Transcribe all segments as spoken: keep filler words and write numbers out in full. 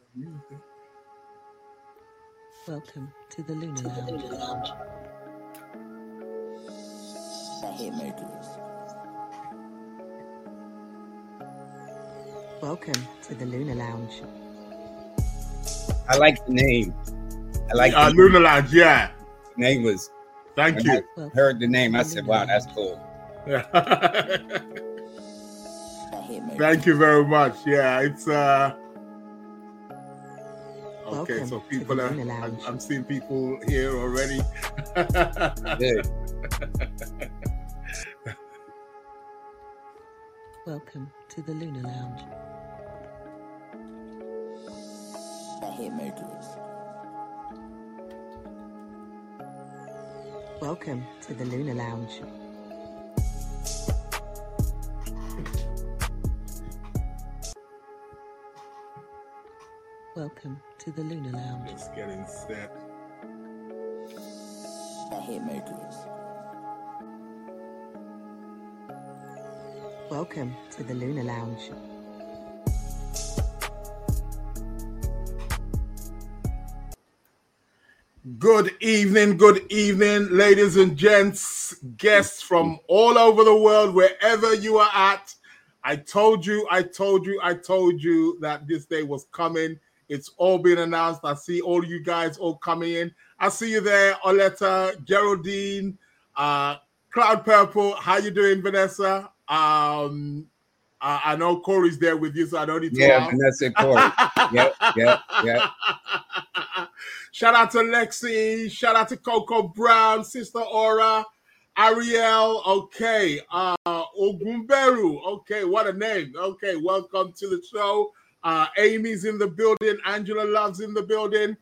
Welcome to the Lunar Lounge. Hitmakers. Welcome to the Lunar Lounge. I like the name. I like uh, the Lunar Lounge. Yeah. The name was. Thank when you. I heard the name, I said, "Wow, that's cool." Thank you very much. Yeah, it's uh. Okay, Welcome so to people the are. Lunar I'm, Lounge. I'm seeing people here already. Good. Welcome to the Lunar Lounge. Hitmakers. Welcome to the Lunar Lounge. Welcome to the Lunar Lounge. Just getting set. Hitmakers. Welcome to the Lunar Lounge. Good evening, good evening, ladies and gents, guests from all over the world, wherever you are at. I told you, I told you, I told you that this day was coming. It's all been announced. I see all you guys all coming in. I see you there, Oleta, Geraldine, uh, Cloud Purple. How you doing, Vanessa? Um, uh, I know Corey's there with you, so I don't need to Yeah, ask. Vanessa Corey. Yep, yep, yep. Shout out to Lexi. Shout out to Coco Brown, Sister Aura, Ariel. Okay, uh, Ogumberu. Okay, what a name. Okay, welcome to the show. Uh, Amy's in the building. Angela Love's in the building.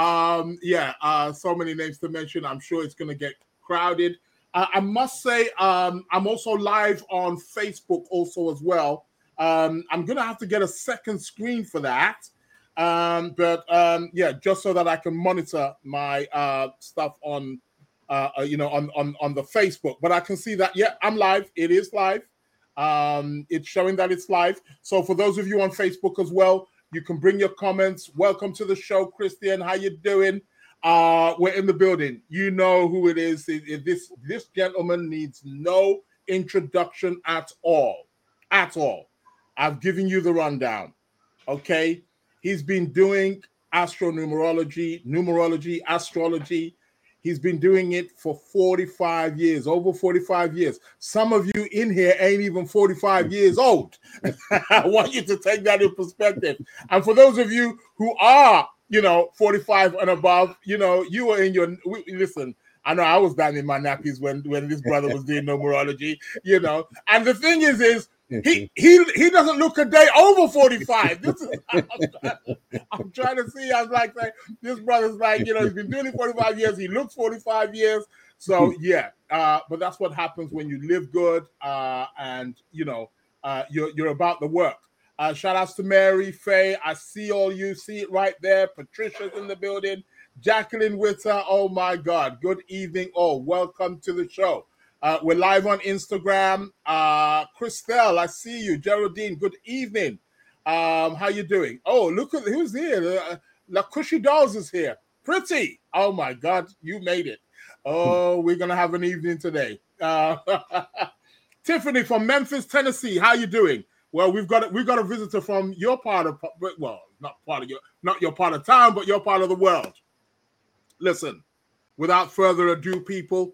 Um, yeah, uh, so many names to mention. I'm sure it's going to get crowded. Uh, I must say, um, I'm also live on Facebook also as well. Um, I'm going to have to get a second screen for that. Um, but um, yeah, just so that I can monitor my uh, stuff on, uh, you know, on, on on the Facebook. But I can see that, yeah, I'm live. It is live. Um, it's showing that it's live. So for those of you on Facebook as well, you can bring your comments. Welcome to the show, Christian. How you doing? Uh, we're in the building. You know who it is. It, it, this this gentleman needs no introduction at all, at all. I've given you the rundown. Okay. He's been doing astronumerology, numerology, astrology. He's been doing it for forty-five years, over forty-five years. Some of you in here ain't even forty-five years old. I want you to take that in perspective. And for those of you who are, you know, forty-five and above, you know, you were in your, listen, I know I was down in my nappies when, when this brother was doing numerology, you know. And the thing is, is, He he he doesn't look a day over forty-five. This is I'm trying, I'm trying to see. I was like, saying, this brother's like, you know, he's been doing it forty-five years. He looks forty-five years. So yeah, uh, but that's what happens when you live good uh, and you know uh, you're you're about the work. Uh, shout outs to Mary, Faye. I see all you. See it right there. Patricia's in the building. Jacqueline Witter. Oh my God. Good evening. all. Welcome to the show. Uh, we're live on Instagram. Uh, Christelle, I see you. Geraldine, good evening. Um, how you doing? Oh, look at who's here. Uh, La Cushy Dolls is here. Pretty. Oh my God, you made it. Oh, we're gonna have an evening today. Uh, Tiffany from Memphis, Tennessee. How you doing? Well, we've got we've got a visitor from your part of well, not part of your not your part of town, but your part of the world. Listen, without further ado, people.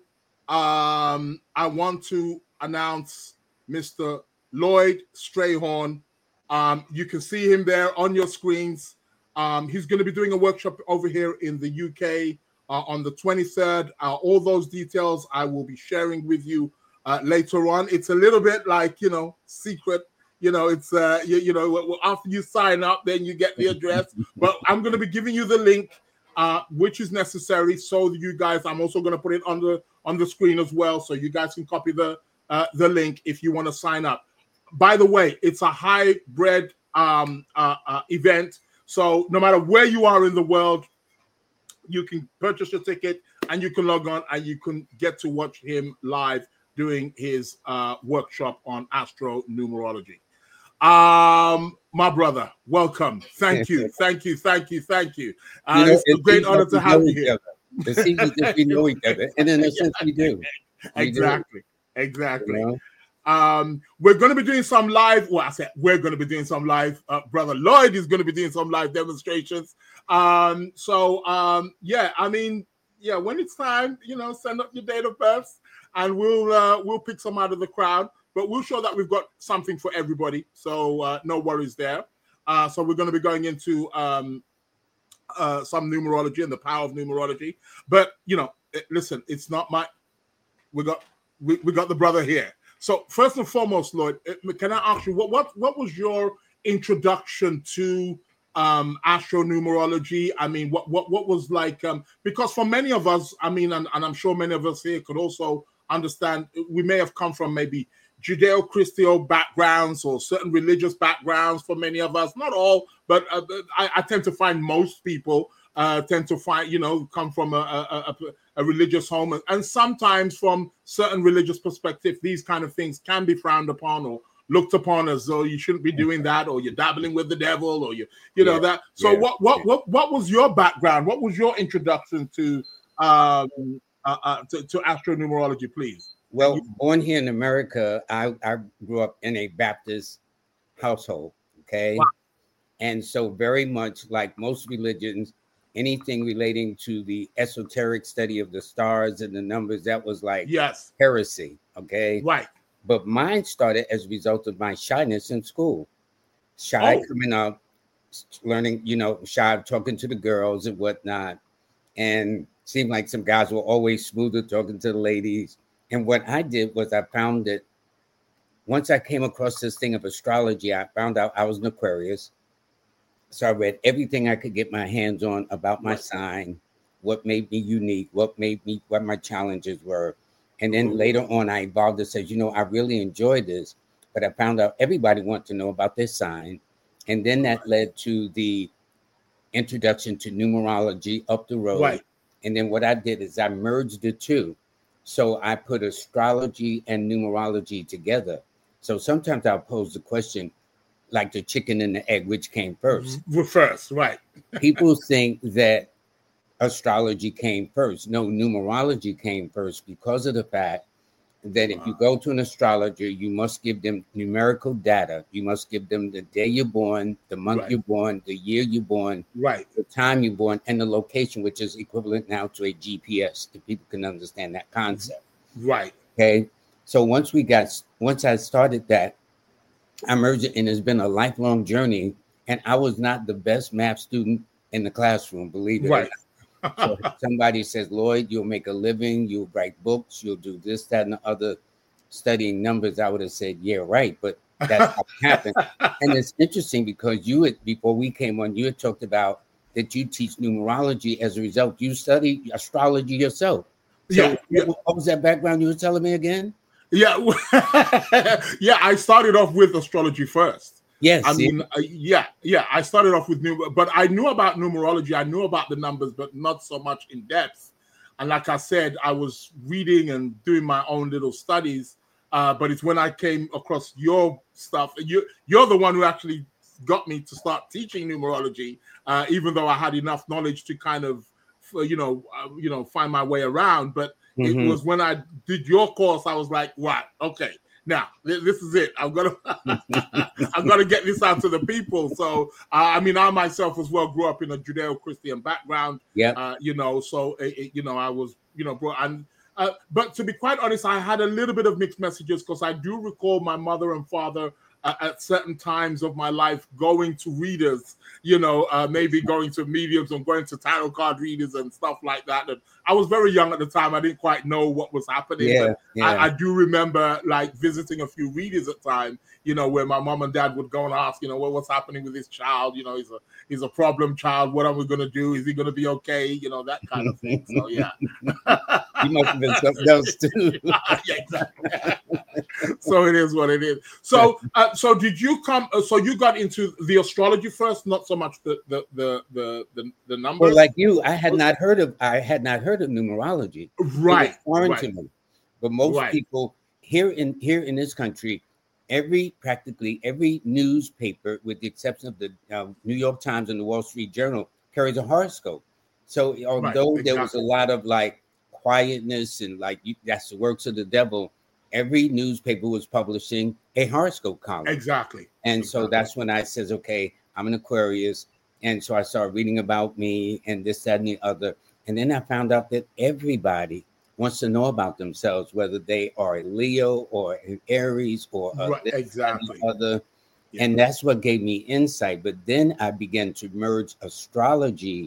Um, I want to announce Mister Lloyd Strayhorn. Um, you can see him there on your screens. Um, he's going to be doing a workshop over here in the U K uh, on the twenty-third. Uh, all those details I will be sharing with you uh, later on. It's a little bit like, you know, secret. You know, it's, uh, you, you know, after you sign up, then you get the address. But I'm going to be giving you the link, uh, which is necessary. So you guys, I'm also going to put it on the on the screen as well, so you guys can copy the uh, the link if you want to sign up. By the way, it's a hybrid um, uh, uh, event, so no matter where you are in the world, you can purchase your ticket and you can log on and you can get to watch him live doing his uh, workshop on astro numerology. Um, my brother, welcome. Thank you, thank you, thank you, thank you. Uh, You know, it's a great seems honor like to we have know you each here. other. It seems as if we know each other, and in a sense, we do. We do, Exactly, exactly. you know? Um, we're going to be doing some live. Well, I said we're going to be doing some live. Uh, Brother Lloyd is going to be doing some live demonstrations. Um, so um, yeah, I mean, yeah, when it's time, you know, send up your date of birth, and we'll uh, we'll pick some out of the crowd. But we'll show that we've got something for everybody. So uh, no worries there. Uh, so we're going to be going into um, uh, some numerology and the power of numerology. But you know, it, listen, it's not my. We got we, we got the brother here. So first and foremost, Lloyd, can I ask you what what what was your introduction to um, astronumerology? I mean, what what what was like? Um, because for many of us, I mean, and, and I'm sure many of us here could also understand. We may have come from maybe Judeo-Christian backgrounds or certain religious backgrounds. For many of us, not all, but uh, I, I tend to find most people uh, tend to find you know come from a, a, a a religious home, and sometimes from certain religious perspective, these kind of things can be frowned upon or looked upon as though you shouldn't be doing that, or you're dabbling with the devil, or you, you know Yeah, that. So, yeah, what, what, yeah. what, what was your background? What was your introduction to um, uh, uh, to, to astronumerology, please? Well, born here in America, I, I grew up in a Baptist household. Okay, Wow. and so very much like most religions, anything relating to the esoteric study of the stars and the numbers, that was like Yes, heresy. Okay, right. but mine started as a result of my shyness in school. Shy Oh. coming up, learning, you know, shy talking to the girls and whatnot, and seemed like some guys were always smoother talking to the ladies. And what I did was I found that once I came across this thing of astrology, I found out I was an Aquarius. So I read everything I could get my hands on about my Right. sign, what made me unique, what made me, what my challenges were. And then Mhm. later on, I evolved and said, you know, I really enjoyed this, but I found out everybody wants to know about their sign. And then that led to the introduction to numerology up the road. Right. And then what I did is I merged the two. So I put astrology and numerology together. So sometimes I'll pose the question, like the chicken and the egg, which came first? We're first, right? People think that astrology came first. No, numerology came first because of the fact that if you go to an astrologer, you must give them numerical data. You must give them the day you're born, the month Right. you're born, the year you're born, Right. the time you're born, and the location, which is equivalent now to a G P S, if people can understand that concept. Right. Okay. So once we got, once I started that, I merged it, and it's been a lifelong journey. And I was not the best math student in the classroom, believe it Right. or not. So if somebody says, Lloyd, you'll make a living, you'll write books, you'll do this, that, and the other, studying numbers, I would have said, yeah, right. But that's not happened. And it's interesting because you had, before we came on, you had talked about that you teach numerology. As a result, you study astrology yourself. So Yeah, yeah. what, what was that background you were telling me again? Yeah, yeah. I started off with astrology first. Yes. I see? mean, uh, yeah, yeah. I started off with new, but I knew about numerology. I knew about the numbers, but not so much in depth. And like I said, I was reading and doing my own little studies. Uh, but it's when I came across your stuff. You, you're the one who actually got me to start teaching numerology, uh, even though I had enough knowledge to kind of, you know, uh, you know, find my way around. But Mhm. it was when I did your course, I was like, right, okay, now th- this is it. I'm gonna, I'm gonna get this out to the people. So, uh, I mean, I myself as well grew up in a Judeo-Christian background. Yeah. Uh, you know, so it, it, you know, I was, you know, brought and. Uh, but to be quite honest, I had a little bit of mixed messages because I do recall my mother and father uh, at certain times of my life going to readers, you know, uh, maybe going to mediums and going to tarot card readers and stuff like that. And I was very young at the time. I didn't quite know what was happening. Yeah, but yeah. I, I do remember like visiting a few readers at the time, you know, where my mom and dad would go and ask, you know, well, what's happening with this child? You know, he's a he's a problem child. What are we going to do? Is he going to be okay? You know, that kind of thing. So, yeah. You must have been something else too. Yeah, exactly. So it is what it is. So, uh, so did you come? Uh, so you got into the astrology first, not so much the the the the the, the numbers. Well, like you, I had not heard of I had not heard of numerology. Right, It was foreign right. to me. But most Right. people here in here in this country, every practically every newspaper, with the exception of the uh, New York Times and the Wall Street Journal, carries a horoscope. So although Right, there was a exactly. lot of like quietness and like you, that's the works of the devil, every newspaper was publishing a horoscope column. Exactly. And so Exactly. that's when I says, okay, I'm an Aquarius. And so I started reading about me and this, that, and the other. And then I found out that everybody wants to know about themselves, whether they are a Leo or an Aries or a Right, this, that, exactly. and the other. Yeah. And that's what gave me insight. But then I began to merge astrology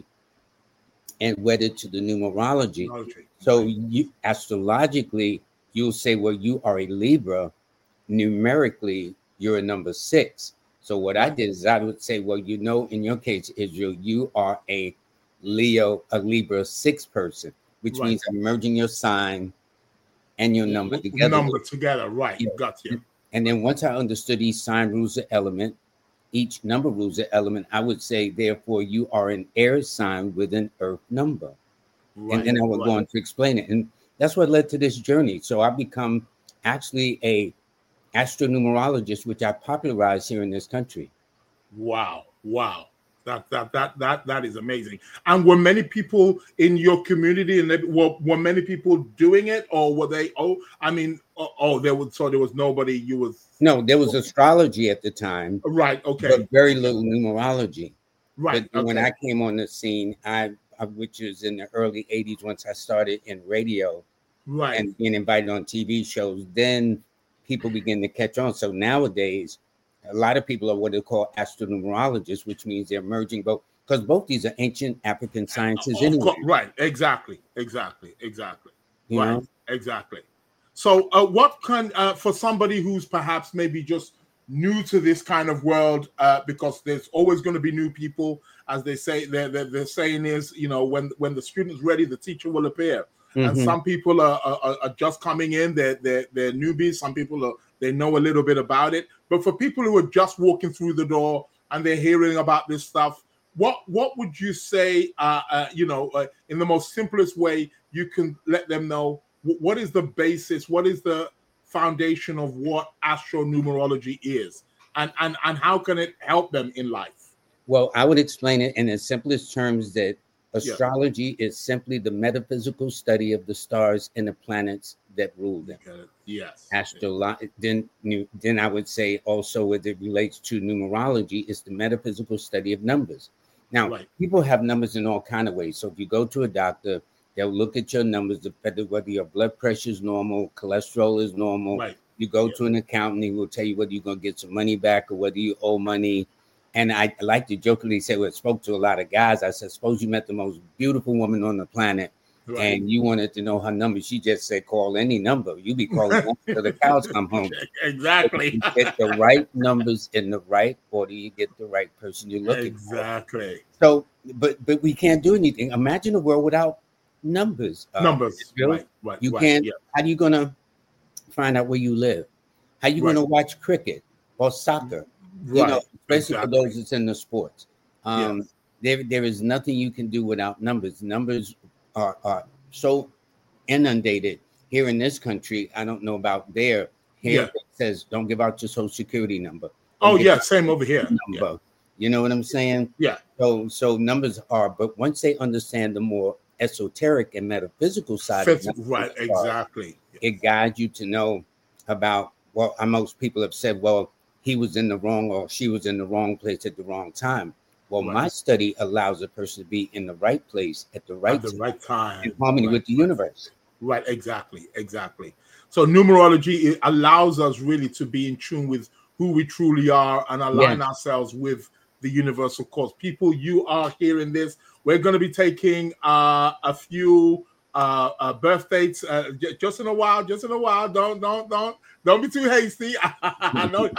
and wed it to the numerology. Technology. So you astrologically, you'll say, well, you are a Libra. Numerically, you're a number six. So what I did is I would say, well, you know, in your case, Israel, you are a Leo, a Libra six person, which Right. means I'm merging your sign and your number together. Number together, right? Yeah. Got you. And then once I understood each sign rules the element, each number rules the element, I would say, therefore, you are an air sign with an earth number. Right. And then I would right. go on to explain it. And that's what led to this journey. So I become actually a astronumerologist, which I popularized here in this country. Wow. Wow. That that that that that is amazing. And were many people in your community, and they, were, were many people doing it, or were they? Oh, I mean, oh, oh, there was so there was nobody. You was No, there was astrology at the time, right. Okay. but very little numerology. Right. But when okay. I came on the scene, I, I which was in the early eighties, once I started in radio right. and being invited on T V shows, then people begin to catch on. So nowadays, a lot of people are what they call astronumerologists, which means they're merging both, because both these are ancient African sciences Of anyway. course, right. Exactly. Exactly. Exactly. You right. know? Exactly. So, uh, what can uh, for somebody who's perhaps maybe just new to this kind of world, uh, because there's always going to be new people, as they say. Their the saying is, you know, when when the student's ready, the teacher will appear. Mm-hmm. And some people are, are, are just coming in. They're, they're they're newbies. Some people are they know a little bit about it. But for people who are just walking through the door and they're hearing about this stuff, what what would you say? Uh, uh, you know, uh, in the most simplest way, you can let them know w- what is the basis, what is the foundation of what astronumerology is, and and and how can it help them in life? Well, I would explain it in the simplest terms that Yeah. astrology is simply the metaphysical study of the stars and the planets that rule them. Okay. Yes. Astrolo- then, nu- then I would say also as it relates to numerology is the metaphysical study of numbers. Now, Right. people have numbers in all kind of ways. So if you go to a doctor, they'll look at your numbers, depending whether your blood pressure is normal, cholesterol is normal. Right. You go Yeah. to an accountant, he will tell you whether you're going to get some money back or whether you owe money. And I like to jokingly say, well, I spoke to a lot of guys. I said, suppose you met the most beautiful woman on the planet Right. and you wanted to know her number. She just said, call any number. You be calling until the cows come home. Exactly. You get the right numbers in the right order. You get the right person you're looking for. Exactly. So, but but we can't do anything. Imagine a world without numbers. uh, Numbers. Israel. Right. Right. You right. can't. Yeah. How are you gonna find out where you live? How you Right. gonna watch cricket or soccer? Right. You know, especially Exactly. for those that's in the sports. Um, Yes. there, there is nothing you can do without numbers. Numbers are, are so inundated here in this country. I don't know about there. Here Yeah. it says, don't give out your social security number. Oh Don't give yeah, out same your over here. number. Yeah. You know what I'm saying? Yeah. So, so numbers are, but once they understand the more esoteric and metaphysical side, Fits, of numbers, right. are, Exactly. it guides you to know about. Well, uh, most people have said, well, he was in the wrong or she was in the wrong place at the wrong time. Well, Right. my study allows a person to be in the right place at the right At the time, right time. in harmony Right. with the universe. Right, exactly, exactly. So numerology it allows us really to be in tune with who we truly are and align Yes. ourselves with the universal cause. People, you are hearing this. We're going to be taking uh, a few uh, uh, birth dates uh, j- just in a while. Just in a while. Don't, don't, don't, don't be too hasty. I know,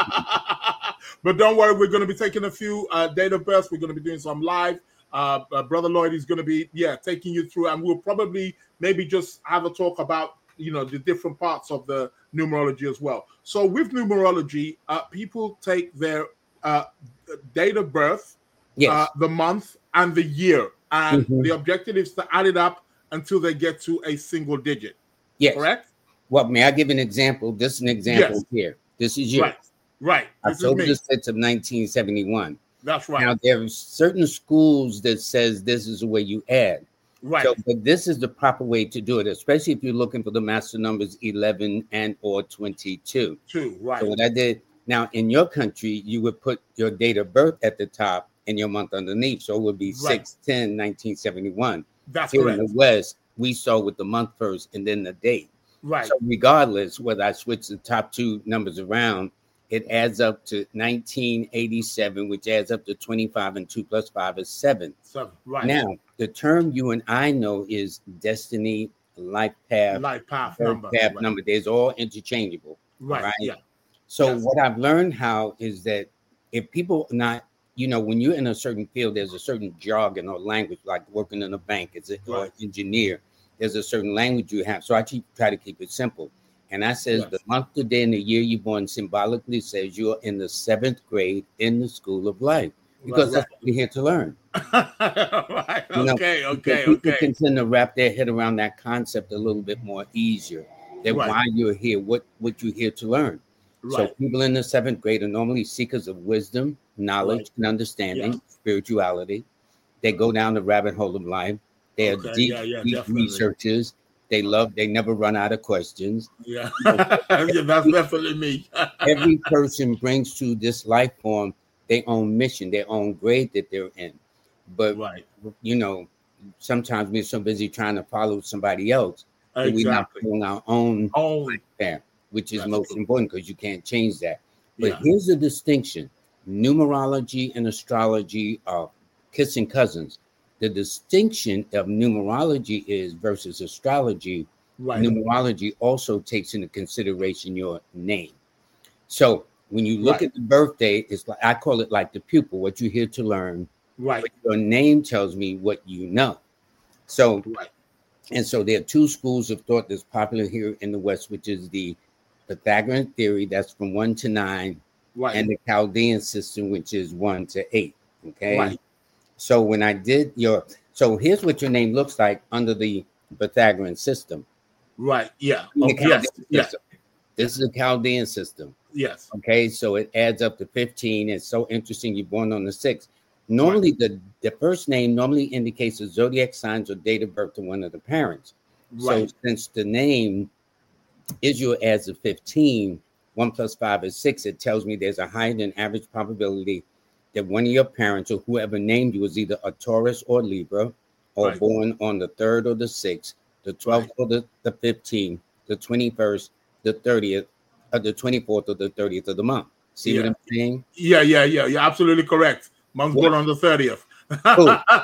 but don't worry. We're going to be taking a few uh, date of births. We're going to be doing some live. Uh, uh, Brother Lloyd is going to be, yeah, taking you through, and we'll probably maybe just have a talk about, you know, the different parts of the numerology as well. So with numerology, uh, people take their uh, date of birth, Yes. uh, the month, and the year, and Mhm. the objective is to add it up until they get to a single digit. Yes. Correct? Well, may I give an example? This is an example Yes. here. This is you. Right. Right. This October is the me. sixth of nineteen seventy-one. That's right. Now, there are certain schools that says this is the way you add. Right. So, but this is the proper way to do it, especially if you're looking for the master numbers eleven and or twenty-two. Two. Right. So what I did, now in your country, you would put your date of birth at the top and your month underneath. So it would be Right. six ten nineteen seventy-one. That's Here correct. in the West, we saw with the month first and then the date. Right. So regardless, whether I switch the top two numbers around, it adds up to nineteen eighty-seven, which adds up to twenty-five, and two plus five is seven. Seven. Right. Now, the term you and I know is destiny, life path, Life path birth number. path Right. number. There's all interchangeable. Right. right? Yeah. So Yes. what I've learned how is that if people not, you know, when you're in a certain field, there's a certain jargon or language, like working in a bank as a or Right. engineer. There's a certain language you have. So I keep, try to keep it simple. And I says Yes. the month, the day, and the year you're born symbolically says you're in the seventh grade in the school of life, because Right, that's what we're here to learn. right. You know, Okay. because Okay. people Okay. can tend to wrap their head around that concept a little bit more easier. That Right. why you're here, what what you're here to learn. So Right. people in the seventh grade are normally seekers of wisdom, knowledge, Right. and understanding, Yeah. spirituality. They go down the rabbit hole of life. They are Okay, deep, yeah, yeah, deep definitely. researchers. They love. They never run out of questions. Yeah. Yeah, that's definitely me. Every person brings to this life form their own mission, their own grade that they're in. But Right. you know, sometimes we're so busy trying to follow somebody else that we're not Exactly. doing our own Oh. path, which is That's most true. important because you can't change that. But Yeah. here's the distinction: numerology and astrology are kissing cousins. The distinction of numerology is versus astrology. Right. Numerology also takes into consideration your name. So when you look Right. at the birthday, it's like I call it like the pupil, what you're here to learn. Right. But your name tells me what you know. So, Right. and so there are two schools of thought that's popular here in the West, which is the Pythagorean theory, that's from one to nine, Right. and the Chaldean system, which is one to eight. Okay. Right. So when I did your, so here's what your name looks like under the Pythagorean system. Right. Yeah. The Oh, Chaldean yes. Yeah. system. This is a Chaldean system. Yes. Okay, so it adds up to fifteen. It's so interesting. You're born on the sixth. Normally, the, the first name normally indicates the zodiac signs or date of birth to one of the parents. Right. So since the name Israel adds a fifteen, one plus five is six, it tells me there's a higher than average probability that one of your parents or whoever named you was either a Taurus or Libra, or Right. born on the third or the sixth, the twelfth or the, the fifteenth, the twenty-first, the thirtieth, or the twenty-fourth or the thirtieth of the month. See Yeah. what I'm saying? Yeah. Yeah. Yeah. You're absolutely correct. Mom's What? born on the thirtieth. Who?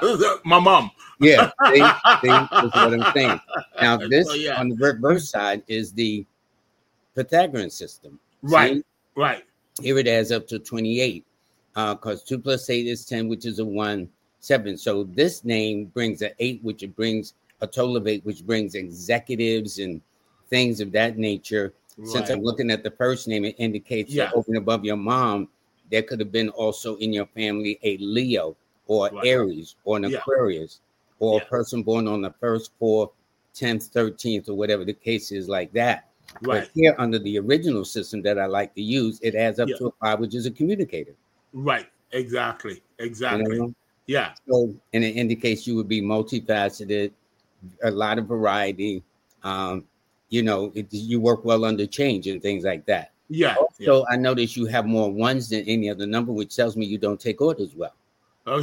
My mom. Yeah, see, see, that's what I'm saying. Now, this So, yeah. on the reverse side is the Pythagorean system. Right. See? Right. Here it adds up to twenty-eight, because two plus eight is ten, which is a one, seven. So this name brings an eight, which it brings a total of eight, which brings executives and things of that nature. Since Right. I'm looking at the first name, it indicates Yeah. that over and above your mom, there could have been also in your family a Leo or Right. Aries or an Yeah. Aquarius or Yeah. a person born on the first, fourth, tenth, thirteenth, or whatever the case is like that. Right. But here under the original system that I like to use, it adds up Yeah. to a five, which is a communicator. Right. Exactly. You Exactly. know? Yeah. So, and it indicates you would be multifaceted, a lot of variety. Um, you know, it, you work well under change and things like that. Yeah. yeah. So I notice you have more ones than any other number, which tells me you don't take orders well. Oh,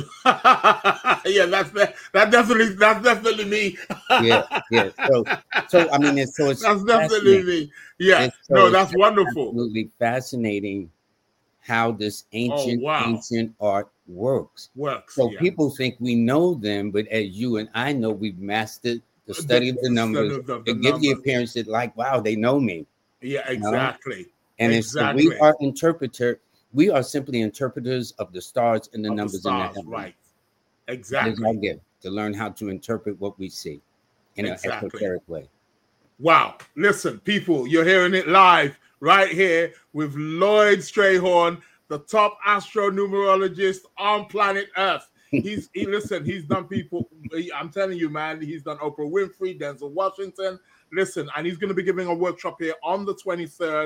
yeah, that's that, that definitely that's definitely me. Yeah, yeah. So, so I mean, it's so it's That's definitely fascinating. me. Yeah. It's so No, it's that's wonderful. absolutely fascinating how this ancient, Oh, wow. ancient art works. Works. So yeah. people think we know them, but as you and I know, we've mastered the study of the study numbers. of the- to the give the numbers. appearance that, like, wow, they know me. Yeah, exactly. And it's so Exactly. we are interpreter. We are simply interpreters of the stars and the Of the numbers stars, in the heavens. right. That is Exactly. our gift, to learn how to interpret what we see in Exactly. an esoteric way. Wow. Listen, people, you're hearing it live right here with Lloyd Strayhorn, the top astronumerologist on planet Earth. He's he listen, he's done people. I'm telling you, man, he's done Oprah Winfrey, Denzel Washington. Listen, and he's going to be giving a workshop here on the twenty-third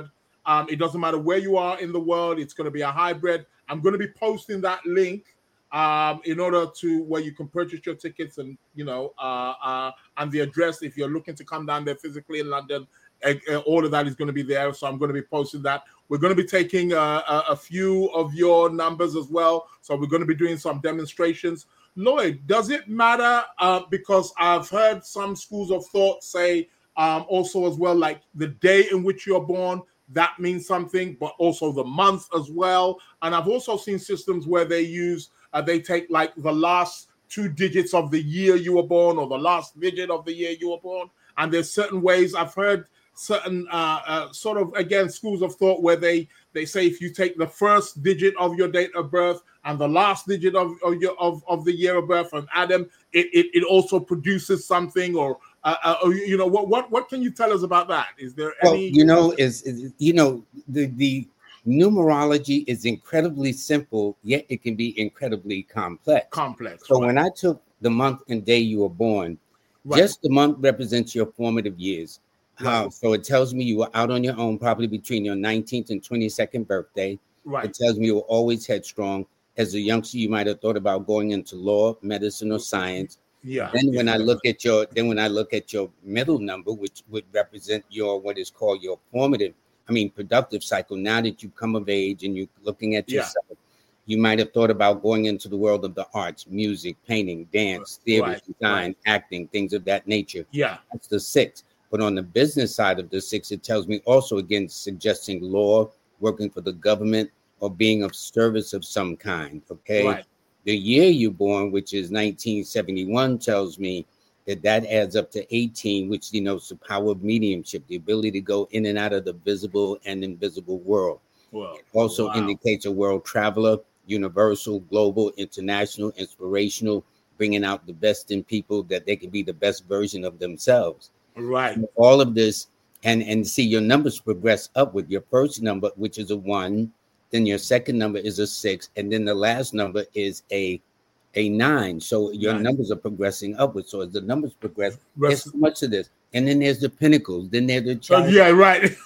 Um, it doesn't matter where you are in the world. It's going to be a hybrid. I'm going to be posting that link um, in order to where you can purchase your tickets and, you know, uh, uh, and the address if you're looking to come down there physically in London. Uh, all of that is going to be there. So I'm going to be posting that. We're going to be taking uh, a, a few of your numbers as well. So we're going to be doing some demonstrations. Lloyd, does it matter? Uh, because I've heard some schools of thought say um, also as well, like the day in which you're born, that means something, but also the month as well. And I've also seen systems where they use, uh, they take like the last two digits of the year you were born or the last digit of the year you were born. And there's certain ways I've heard certain uh, uh, sort of, again, schools of thought where they, they say if you take the first digit of your date of birth and the last digit of, of your of, of the year of birth and add them, it, it, it also produces something or, uh, uh, or, you know, what, what what can you tell us about that? Is there well, any? You know, is, is you know, the, the numerology is incredibly simple, yet it can be incredibly complex. Complex. So right. when I took the month and day you were born, right. just the month represents your formative years. Right. Uh, so it tells me you were out on your own, probably between your nineteenth and twenty-second birthday. Right. It tells me you were always headstrong. As a youngster, you might have thought about going into law, medicine, or science. Yeah. Then when yeah, I look at your, then when I look at your middle number, which would represent your what is called your formative, I mean productive cycle. Now that you come of age and you're looking at Yeah. yourself, you might have thought about going into the world of the arts, music, painting, dance, theater, Right. design, Right. acting, things of that nature. Yeah. That's the six. But on the business side of the six, it tells me also, again, suggesting law, working for the government, or being of service of some kind, okay? Right. The year you're born, which is nineteen seventy-one, tells me that that adds up to eighteen, which denotes the power of mediumship, the ability to go in and out of the visible and invisible world. Well, It also wow. indicates a world traveler, universal, global, international, inspirational, bringing out the best in people that they can be the best version of themselves. Right. All of this, and and see your numbers progress up with your first number, which is a one, then your second number is a six, and then the last number is a a nine. So your Nine. numbers are progressing upwards. So as the numbers progress, Rest- there's so much of this. And then there's the pinnacles, then there's the So child. yeah, right.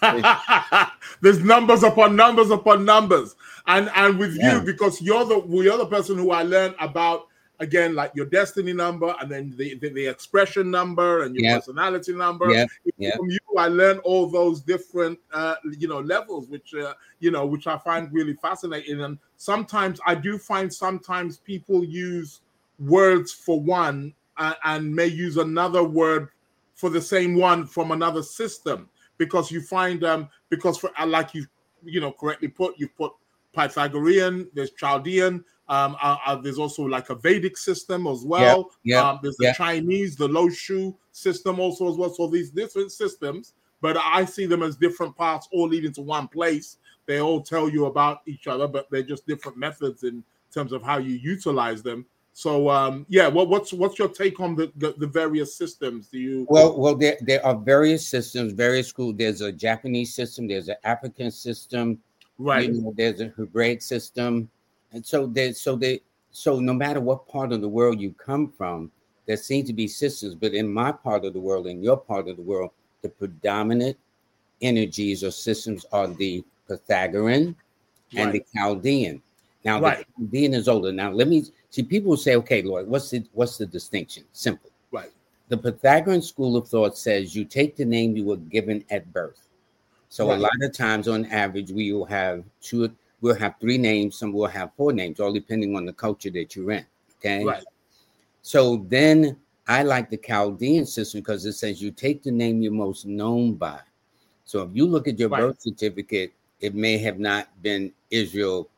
There's numbers upon numbers upon numbers, and and with Yeah. you because you're the you're the person who I learned about again, like your destiny number, and then the the, the expression number and your Yeah. personality number. Yeah. Yeah. From you, I learned all those different uh, you know levels, which uh, you know which I find really fascinating. And sometimes I do find sometimes people use words for one uh, and may use another word for the same one from another system, because you find um because for uh, like you you know correctly put you've put Pythagorean, there's Chaldean, um uh, uh, there's also like a Vedic system as well. Yeah, yeah, um there's yeah. the Chinese, the Lo Shu system also as well. So these different systems, but I see them as different paths all leading to one place. They all tell you about each other, but they're just different methods in terms of how you utilize them. So um, yeah, what, what's what's your take on the, the, the various systems? Do you Well, well, there, there are various systems, various schools. There's a Japanese system, there's an African system, right? you know, there's a Hebraic system, and so there's so they so no matter what part of the world you come from, there seem to be systems. But in my part of the world, in your part of the world, the predominant energies or systems are the Pythagorean and Right. the Chaldean. Now, Right. the Chaldean is older. Now, let me see. People will say, "Okay, Lord, what's the what's the distinction?" Simple. Right. The Pythagorean school of thought says you take the name you were given at birth. So Right. a lot of times, on average, we will have two. We'll have three names. Some will have four names, all depending on the culture that you're in. Okay. Right. So then I like the Chaldean system because it says you take the name you're most known by. So if you look at your Right. birth certificate, it may have not been Israel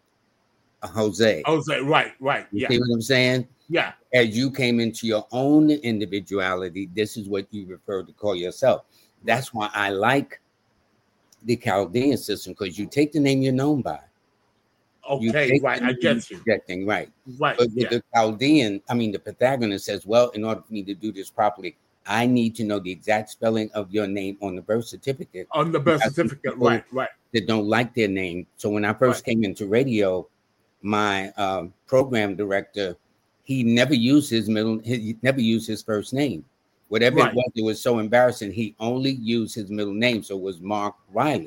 Jose. I was like, right, right, You yeah, see what I'm saying? yeah, As you came into your own individuality, this is what you refer to call yourself. That's why I like the Chaldean system, because you take the name you're known by. You okay, take right, the I name get you're you, projecting, right. right, But with yeah, the Chaldean, I mean, the Pythagorean says, well, in order for me to do this properly, I need to know the exact spelling of your name on the birth certificate on the birth Because certificate, people- right, right, that don't like their name. So when I first came into radio, my um, program director, he never used his middle, he never used his first name. Whatever Right. it was, it was so embarrassing. He only used his middle name. So it was Mark Riley.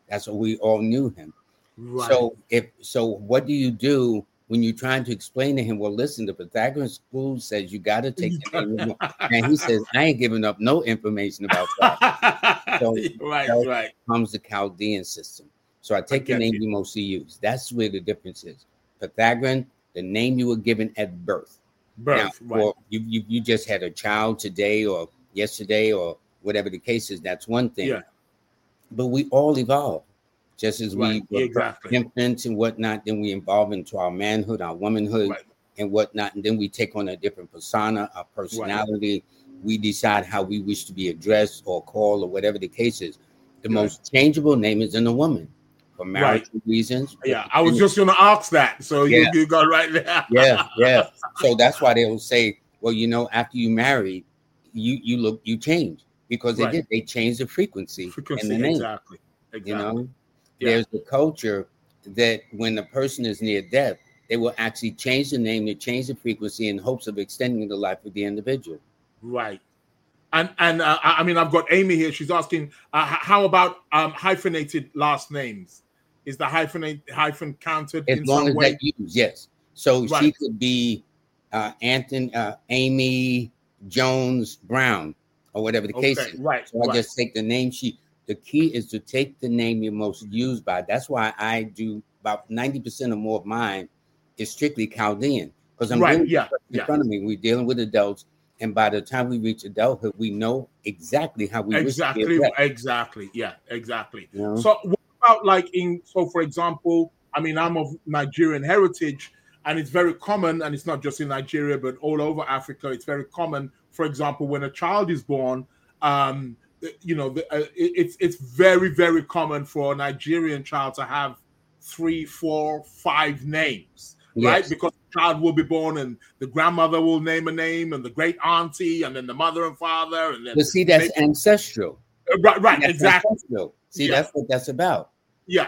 That's what we all knew him. Right. So if so, what do you do when you're trying to explain to him? Well, listen, the Pythagorean school says you got to take the name, and he says, I ain't giving up no information about that. So right, that right. comes the Chaldean system. So I take I the get name you. you mostly use. That's where the difference is. Pythagorean, the name you were given at birth. Birth, Now, right. or you, you you just had a child today or yesterday or whatever the case is. That's one thing. Yeah. But we all evolve, just as Right, we were exactly. infants and whatnot. Then we evolve into our manhood, our womanhood, Right. and whatnot. And then we take on a different persona, our personality. We decide how we wish to be addressed or called or whatever the case is. The Right. most changeable name is in a woman for marital reasons. Yeah, I was just going to ask that. So Yeah. you, you got right there. yeah, yeah. So that's why they will say, well, you know, after you married, you you look you change because they Right. did. They changed the frequency, Frequency, and the name. exactly. Exactly. You know, Yeah. there's the culture that when the person is near death, they will actually change the name to change the frequency in hopes of extending the life of the individual. Right. And and uh, I I mean, I've got Amy here. She's asking, uh, h- how about um, hyphenated last names? Is the hyphenate hyphen counted As in long some as way? that used, yes. So she Right. could be uh, Anthony, uh, Amy Jones Brown, or whatever the case Okay, is. right, So I right. just take the name she. The key is to take the name you're most used by. That's why I do about ninety percent or more of mine is strictly Chaldean because I'm Right, dealing yeah, with what's in yeah. front of me. We're dealing with adults, and by the time we reach adulthood, we know exactly how we wish to Exactly, be addressed, exactly. Yeah, exactly. you know? So what about like in so for example, I mean, I'm of Nigerian heritage, and it's very common, and it's not just in Nigeria, but all over Africa, it's very common. For example, when a child is born, um, you know, the, uh, it, it's it's very, very common for a Nigerian child to have three, four, five names, right? Yes. Because the child will be born, and the grandmother will name a name, and the great auntie, and then the mother and father, and then But see, that's maybe- ancestral. right, right, That's exactly. ancestral. See, Yeah. that's what that's about. Yeah.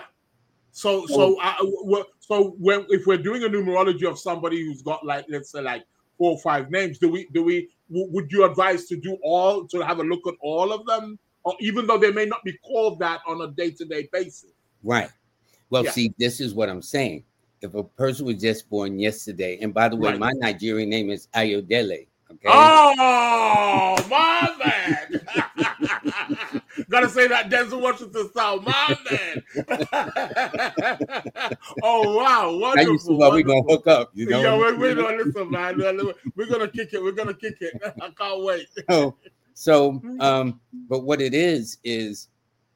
So, So- so, uh, w- so when if we're doing a numerology of somebody who's got like, let's say, like four or five names, do we, do we, w- would you advise to do all, to have a look at all of them, or even though they may not be called that on a day-to-day basis? Right. Well, Yeah. see, this is what I'm saying. If a person was just born yesterday, and by the way, Right. my Nigerian name is Ayodele. Okay. Oh, my man! Gotta say that Denzel Washington style, my man. Oh wow, now wonderful! you see why we're gonna wonderful. hook up. You know. Yeah, what we're, I'm we're saying? gonna listen, man. We're gonna kick it. We're gonna kick it. I can't wait. so, so, um, but what it is is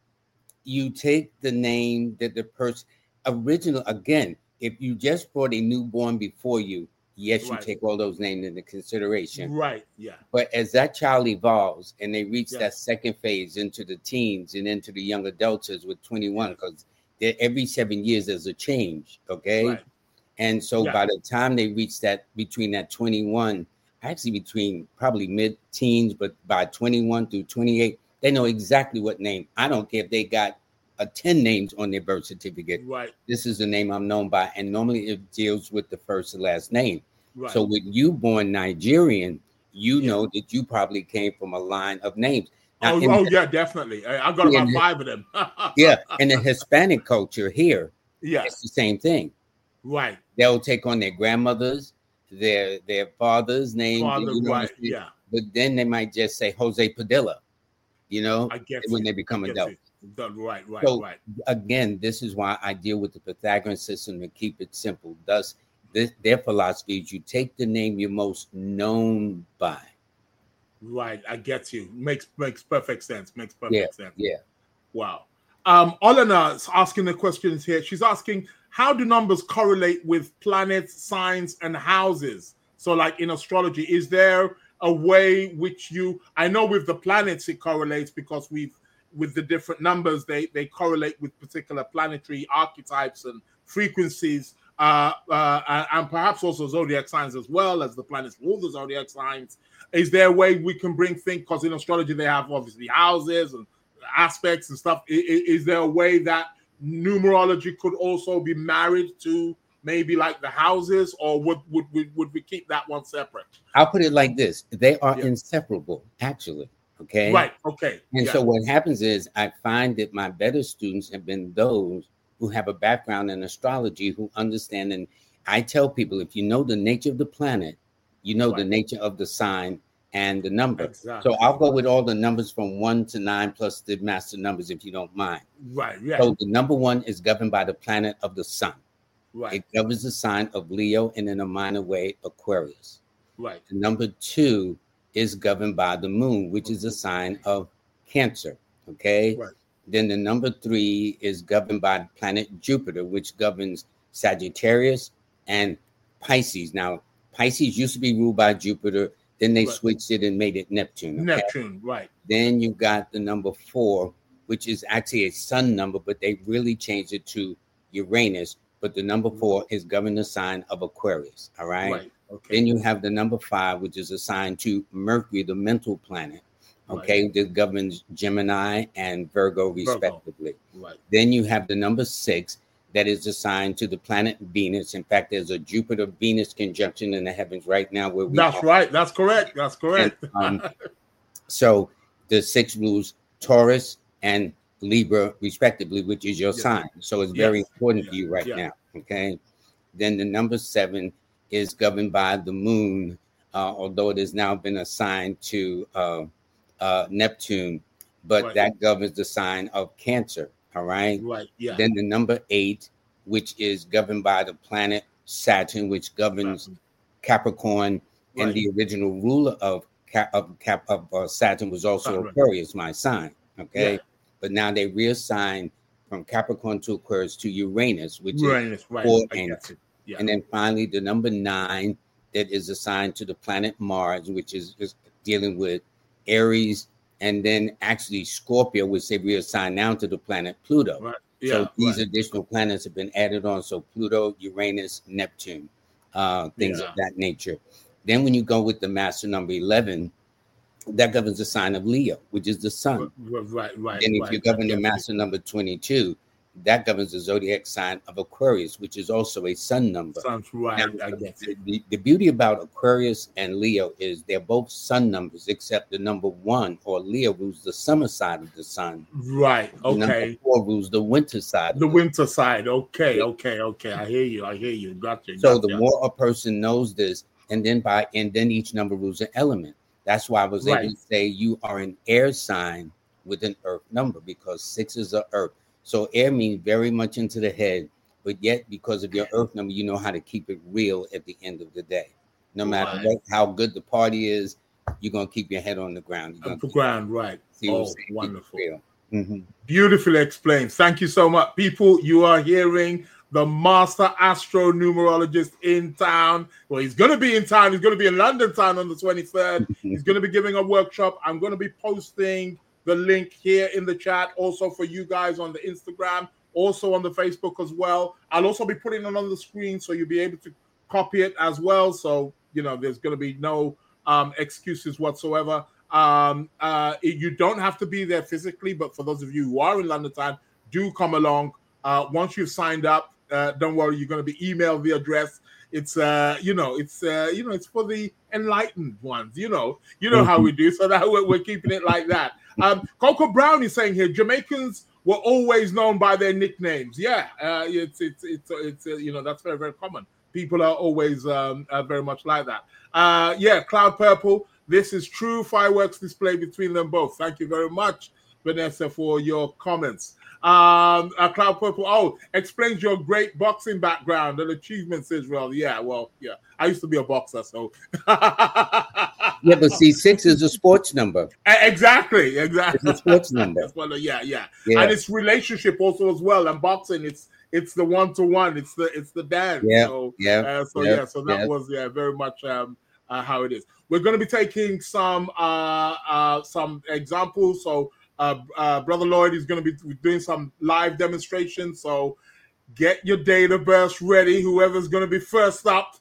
you take the name that the person original again. If you just brought a newborn before you, yes, you Right. take all those names into consideration. Right. Yeah. But as that child evolves and they reach Yeah. that second phase into the teens and into the young adulthood with twenty-one, because every seven years there's a change, okay? Right. And so Yeah. by the time they reach that between that twenty-one, actually between probably mid-teens, but by twenty-one through twenty-eight, they know exactly what name. I don't care if they got a ten names on their birth certificate. Right. This is the name I'm known by, and normally it deals with the first and last name. Right. So with you born Nigerian, you Yeah. know that you probably came from a line of names. Now, oh, in oh the- yeah, definitely. I, I've got Yeah, about yeah. five of them. yeah, in the Hispanic culture here, Yeah. it's the same thing. Right. They'll take on their grandmothers, their their father's name, Father. you know what I'm Right. saying? Yeah. But then they might just say Jose Padilla, you know, I get when you. they become I get adults. you. Done. Right. Right. So right. again, this is why I deal with the Pythagorean system to keep it simple. Thus, this, their philosophy is you take the name you're most known by. Right. I get you. Makes makes perfect sense. Makes perfect Yeah, sense. yeah. Wow. Um, Olena is asking the questions here. She's asking, how do numbers correlate with planets, signs, and houses? So, like in astrology, is there a way which you? I know with the planets it correlates because we've with the different numbers they they correlate with particular planetary archetypes and frequencies, uh, uh, and, and perhaps also zodiac signs as well as the planets rule the zodiac signs. Is there a way we can bring things? Because in astrology they have obviously houses and aspects and stuff. Is, is there a way that numerology could also be married to maybe like the houses, or would would we would we keep that one separate? I'll put it like this: they are Yeah. inseparable, actually. Okay. Right. Okay. And Yeah. so what happens is I find that my better students have been those who have a background in astrology, who understand. And I tell people, if you know the nature of the planet, you know the Right. nature of the sign and the number. Exactly. So I'll go with all the numbers from one to nine plus the master numbers, if you don't mind. Right. Yeah. So the number one is governed by the planet of the sun. Right. It governs the sign of Leo and in a minor way, Aquarius. Right. The number two is governed by the moon, which is a sign of Cancer. Okay. Right. Then the number three is governed by the planet Jupiter, which governs Sagittarius and Pisces. Now, Pisces used to be ruled by Jupiter. Then they Right. switched it and made it Neptune. Okay? Neptune. Right. Then you got the number four, which is actually a sun number, but they really changed it to Uranus. But the number four is governed the sign of Aquarius. All right. Right. Okay. Then you have the number five, which is assigned to Mercury, the mental planet. Okay, Right. that governs Gemini and Virgo, respectively. Right. Then you have the number six that is assigned to the planet Venus. In fact, there's a Jupiter-Venus conjunction in the heavens right now where we That's are. right. That's correct. That's correct. And, um, so the six rules Taurus and Libra, respectively, which is your Yes. sign. So it's very Yes. important Yeah. for you right Yeah. now. Okay. Then the number seven is governed by the moon, uh, although it has now been assigned to uh, uh, Neptune, but Right. that governs the sign of Cancer. All right. Right. Yeah. Then the number eight, which is governed by the planet Saturn, which governs Saturn. Capricorn, and Right. the original ruler of Cap of, Cap, of uh, Saturn was also Saturn. Aquarius, my sign. Okay. Yeah. But now they reassigned from Capricorn to Aquarius to Uranus, which is Uranus. Right. four I and get it. Yeah. and then finally, the number nine that is assigned to the planet Mars, which is, is dealing with Aries, and then actually Scorpio, which they reassign now to the planet Pluto. Right. Yeah. So these right. additional planets have been added on. So Pluto, Uranus, Neptune, uh, things Yeah. of that nature. Then when you go with the master number eleven, that governs the sign of Leo, which is the sun. Right. Right. Right. And if right. you govern the I get master number twenty-two, that governs the zodiac sign of Aquarius, which is also a sun number. it. Sounds right. Now, I get it. the, the beauty about Aquarius and Leo is they're both sun numbers, except the number one, or Leo, rules the summer side of the sun. Right. The number Okay. four rules the winter side. The of winter side. Okay. Okay. Okay. I hear you. I hear you. Gotcha. So gotcha. the more a person knows this, and then by and then each number rules an element. That's why I was Right. able to say you are an air sign with an earth number, because six is a earth. So air means very much into the head, but yet because of your earth number, you know how to keep it real at the end of the day. No matter Right. what, how good the party is, you're gonna keep your head on the ground. You're On gonna the keep- ground. Right. see what I'm Oh, saying? Keep it wonderful. real. Mhm. Beautifully explained. Thank you so much. People, you are hearing the master astro numerologist in town. Well, he's going to be in town. He's going to be in London town on the twenty-third. He's going to be giving a workshop. I'm going to be posting the link here in the chat, also for you guys on the Instagram, also on the Facebook as well. I'll also be putting it on the screen so you'll be able to copy it as well. So, you know, there's going to be no um, excuses whatsoever. Um, uh, it- you don't have to be there physically, but for those of you who are in London time, do come along. Uh, once you've signed up, uh, don't worry, you're going to be emailed the address. It's uh, you know, it's uh, you know, it's for the enlightened ones. You know, you know how we do. So that we're, we're keeping it like that. Um, Coco Brown is saying here, Jamaicans were always known by their nicknames. Yeah, uh, it's it's it's it's uh, you know, that's very very common. People are always um, uh, very much like that. Uh, yeah, Cloud Purple. This is true fireworks display between them both. Thank you very much, Vanessa, for your comments. Um, uh, Cloud Purple, oh, explains your great boxing background and achievements, Israel. Yeah, well, yeah, I used to be a boxer, so. Yeah, but see, six is a sports number. Exactly, exactly. It's a sports number. That's what, yeah, yeah, Yeah. and it's relationship also as well. And boxing, it's it's the one to one. It's the it's the dance. Yeah, So, yeah, uh, so yeah, yeah, so that yeah. was yeah very much um, uh, how it is. We're going to be taking some uh, uh, some examples. So. Uh, uh, Brother Lloyd is going to be doing some live demonstrations, so get your data burst ready. Whoever's going to be first up,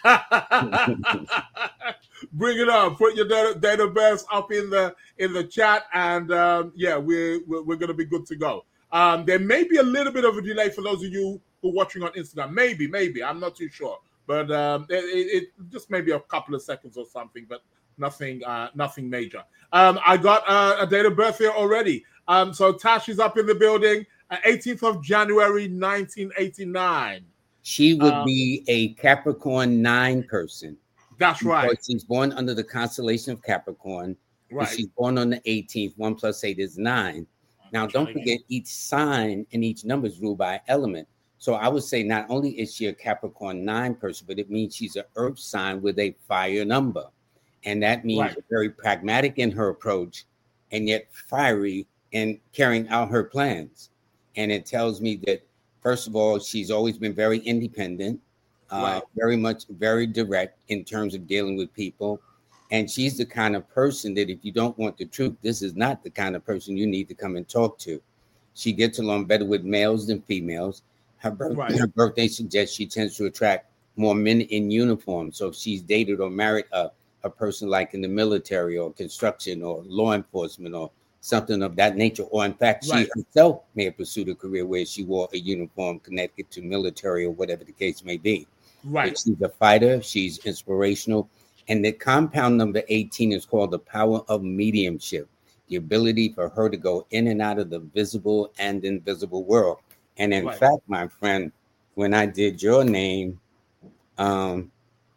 bring it up. Put your data, data burst up in the in the chat, and um, yeah, we're we're, we're going to be good to go. Um, there may be a little bit of a delay for those of you who are watching on Instagram. Maybe, maybe I'm not too sure, but um, it, it, it just maybe a couple of seconds or something, but nothing, uh, nothing major. Um, I got uh, a date of birth here already. Um, so Tash is up in the building, uh, eighteenth of January, nineteen eighty-nine. She would Um, be a Capricorn nine person. That's right. Because she's born under the constellation of Capricorn. Right. She's born on the eighteenth. One plus eight is nine. Now, don't forget, each sign and each number is ruled by element. So I would say not only is she a Capricorn nine person, but it means she's an earth sign with a fire number. And that means Right. very pragmatic in her approach and yet fiery in carrying out her plans. And it tells me that, first of all, she's always been very independent, uh, Right. very much, very direct in terms of dealing with people. And she's the kind of person that if you don't want the truth, this is not the kind of person you need to come and talk to. She gets along better with males than females. Her, birth, Right. her birthday suggests she tends to attract more men in uniform. So if she's dated or married a, a person like in the military or construction or law enforcement or something of that nature, or in fact, she Right. herself may have pursued a career where she wore a uniform connected to military or whatever the case may be. Right. But she's a fighter. She's inspirational. And the compound number eighteen is called the power of mediumship, the ability for her to go in and out of the visible and invisible world. And in Right. fact, my friend, when I did your name, um,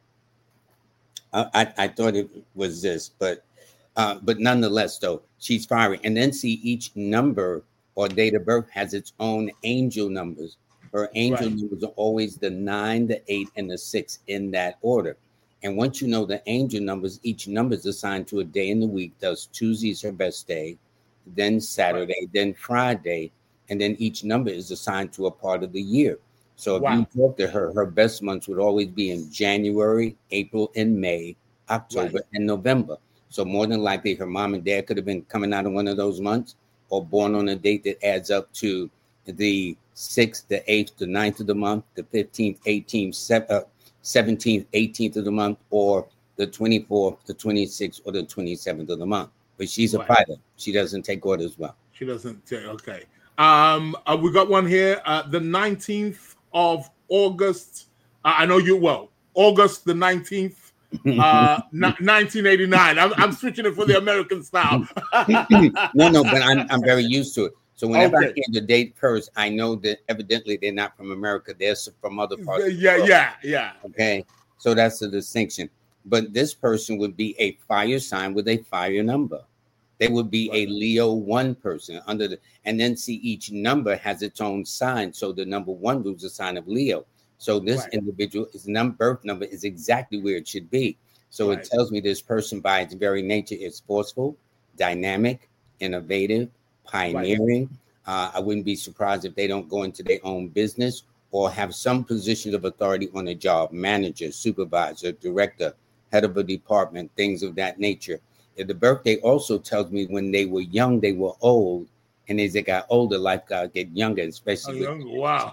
I, I, I thought it was this, but uh, but nonetheless, though, she's fiery. And then see each number or date of birth has its own angel numbers. Her angel Right. numbers are always the nine, the eight, and the six in that order. And once you know the angel numbers, each number is assigned to a day in the week. Thus, Tuesday is her best day, then Saturday, right. then Friday, and then each number is assigned to a part of the year. So if Wow. you talk to her, her best months would always be in January, April, and May, October, Right. and November. So more than likely, her mom and dad could have been coming out of one of those months or born on a date that adds up to the sixth, the eighth, the ninth of the month, the fifteenth, eighteenth, seventeenth, eighteenth of the month, or the twenty-fourth, the twenty-sixth, or the twenty-seventh of the month. But she's a Right. fighter. She doesn't take orders well. She doesn't take, okay. Um, uh, we got one here, uh, the nineteenth of August. Uh, I know you, well, August the nineteenth, uh, n- nineteen eighty-nine. I'm, I'm switching it for the American style. no, no, but I'm, I'm very used to it. So whenever I Okay. hear the date first, I know that evidently they're not from America. They're from other parts. of the Yeah, world. yeah, yeah. Okay, so that's the distinction. But this person would be a fire sign with a fire number. They would be a Leo one person under the, and then see each number has its own sign. So the number one rules the sign of Leo. So this Right. individual, his num- birth number is exactly where it should be. So Right. it tells me this person by its very nature is forceful, dynamic, innovative, pioneering. Uh, I wouldn't be surprised if they don't go into their own business or have some positions of authority on a job, manager, supervisor, director, head of a department, things of that nature. If the birthday also tells me when they were young, they were old, and as they got older, life got get younger, especially Oh, with, young- wow.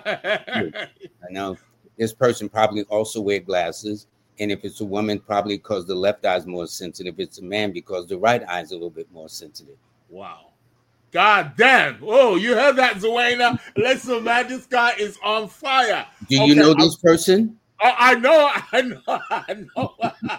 I know this person probably also wear glasses. And if it's a woman, probably because the left eye is more sensitive. If it's a man, because the right eye is a little bit more sensitive. Wow. God damn. Oh, you heard that, Zuena? Listen, man, this guy is on fire. Do Okay, you know I'm- this person? I, I know, I know, I know.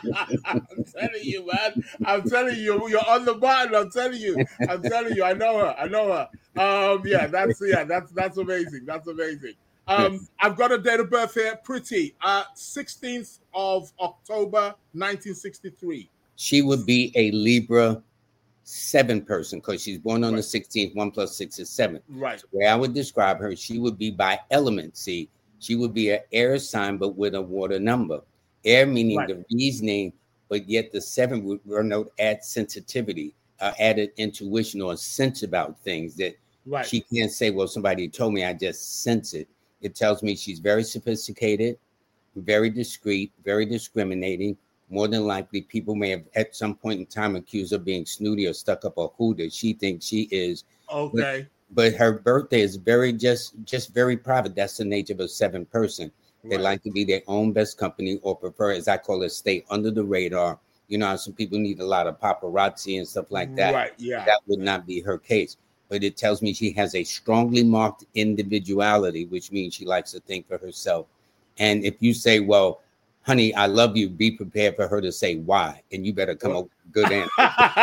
I'm telling you, man. I'm telling you, you're on the button. I'm telling you. I'm telling you, I know her. I know her. Um, yeah, that's yeah, that's that's amazing. That's amazing. Um, I've got a date of birth here, pretty. Uh, sixteenth of October, nineteen sixty-three. She would be a Libra seven person because she's born on Right. the sixteenth. One plus six is seven. Right. The way I would describe her, she would be by element. See, she would be an air sign, but with a water number. Air meaning Right. the reasoning, but yet the seven would denote add sensitivity, uh, added intuition or sense about things that Right. she can't say, well, somebody told me, I just sense it. It tells me she's very sophisticated, very discreet, very discriminating. More than likely, people may have at some point in time accused her of being snooty or stuck up or who that she thinks she is. Okay. But her birthday is very just just very private. That's the nature of a seven person. They Right. like to be their own best company or prefer, as I call it, stay under the radar. You know how some people need a lot of paparazzi and stuff like that. Right. Yeah. That would not be her case. But it tells me she has a strongly marked individuality, which means she likes to think for herself And if you say, well, honey, I love you, be prepared for her to say why. And you better come up with a good answer.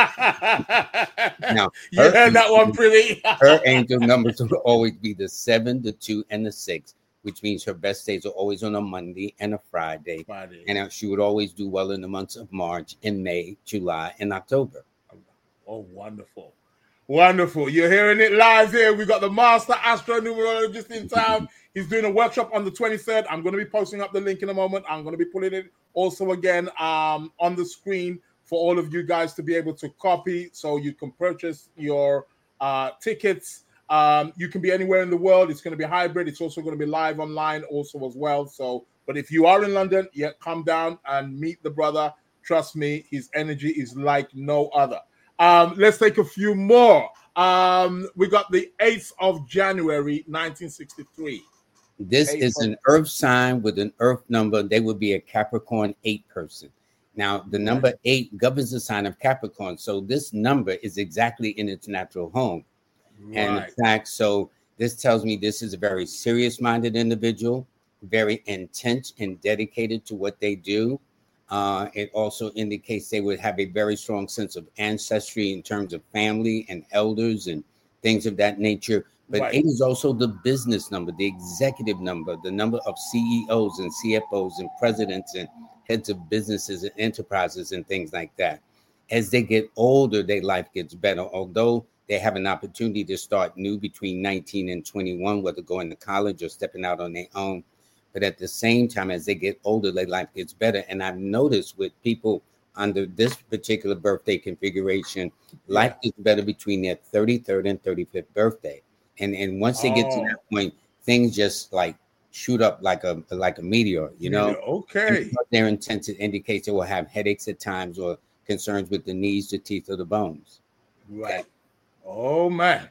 Now, you heard that one pretty. Her angel numbers will always be the seven, the two, and the six, which means her best days are always on a Monday and a Friday. Friday. And she would always do well in the months of March and May, July, and October. Oh, wonderful. Wonderful. You're hearing it live here. We got the master astronumerologist in town. He's doing a workshop on the twenty-third. I'm going to be posting up the link in a moment. I'm going to be putting it also again um, on the screen for all of you guys to be able to copy so you can purchase your uh, tickets. Um, you can be anywhere in the world. It's going to be hybrid. It's also going to be live online also as well. So, but if you are in London, yeah, come down and meet the brother. Trust me, his energy is like no other. Um, let's take a few more. Um, we got the eighth of January, nineteen sixty-three. This is an earth sign with an earth number. They would be a Capricorn eight person. Now, the number eight governs the sign of Capricorn. So this number is exactly in its natural home. Right. And in fact, so this tells me this is a very serious-minded individual, very intense and dedicated to what they do. Uh, it also indicates they would have a very strong sense of ancestry in terms of family and elders and things of that nature. But right. Eight is also the business number, the executive number, the number of C E Os and C F Os and presidents and heads of businesses and enterprises and things like that. As they get older, their life gets better. Although they have an opportunity to start new between nineteen and twenty-one, whether going to college or stepping out on their own. But at the same time, as they get older, their life gets better. And I've noticed with people under this particular birthday configuration, yeah. life gets better between their thirty-third and thirty-fifth birthday. And and once they oh. get to that point, things just like shoot up like a like a meteor, you know? Okay. Their intensity indicates they will have headaches at times or concerns with the knees, the teeth, or the bones. Right. Okay. Oh, man.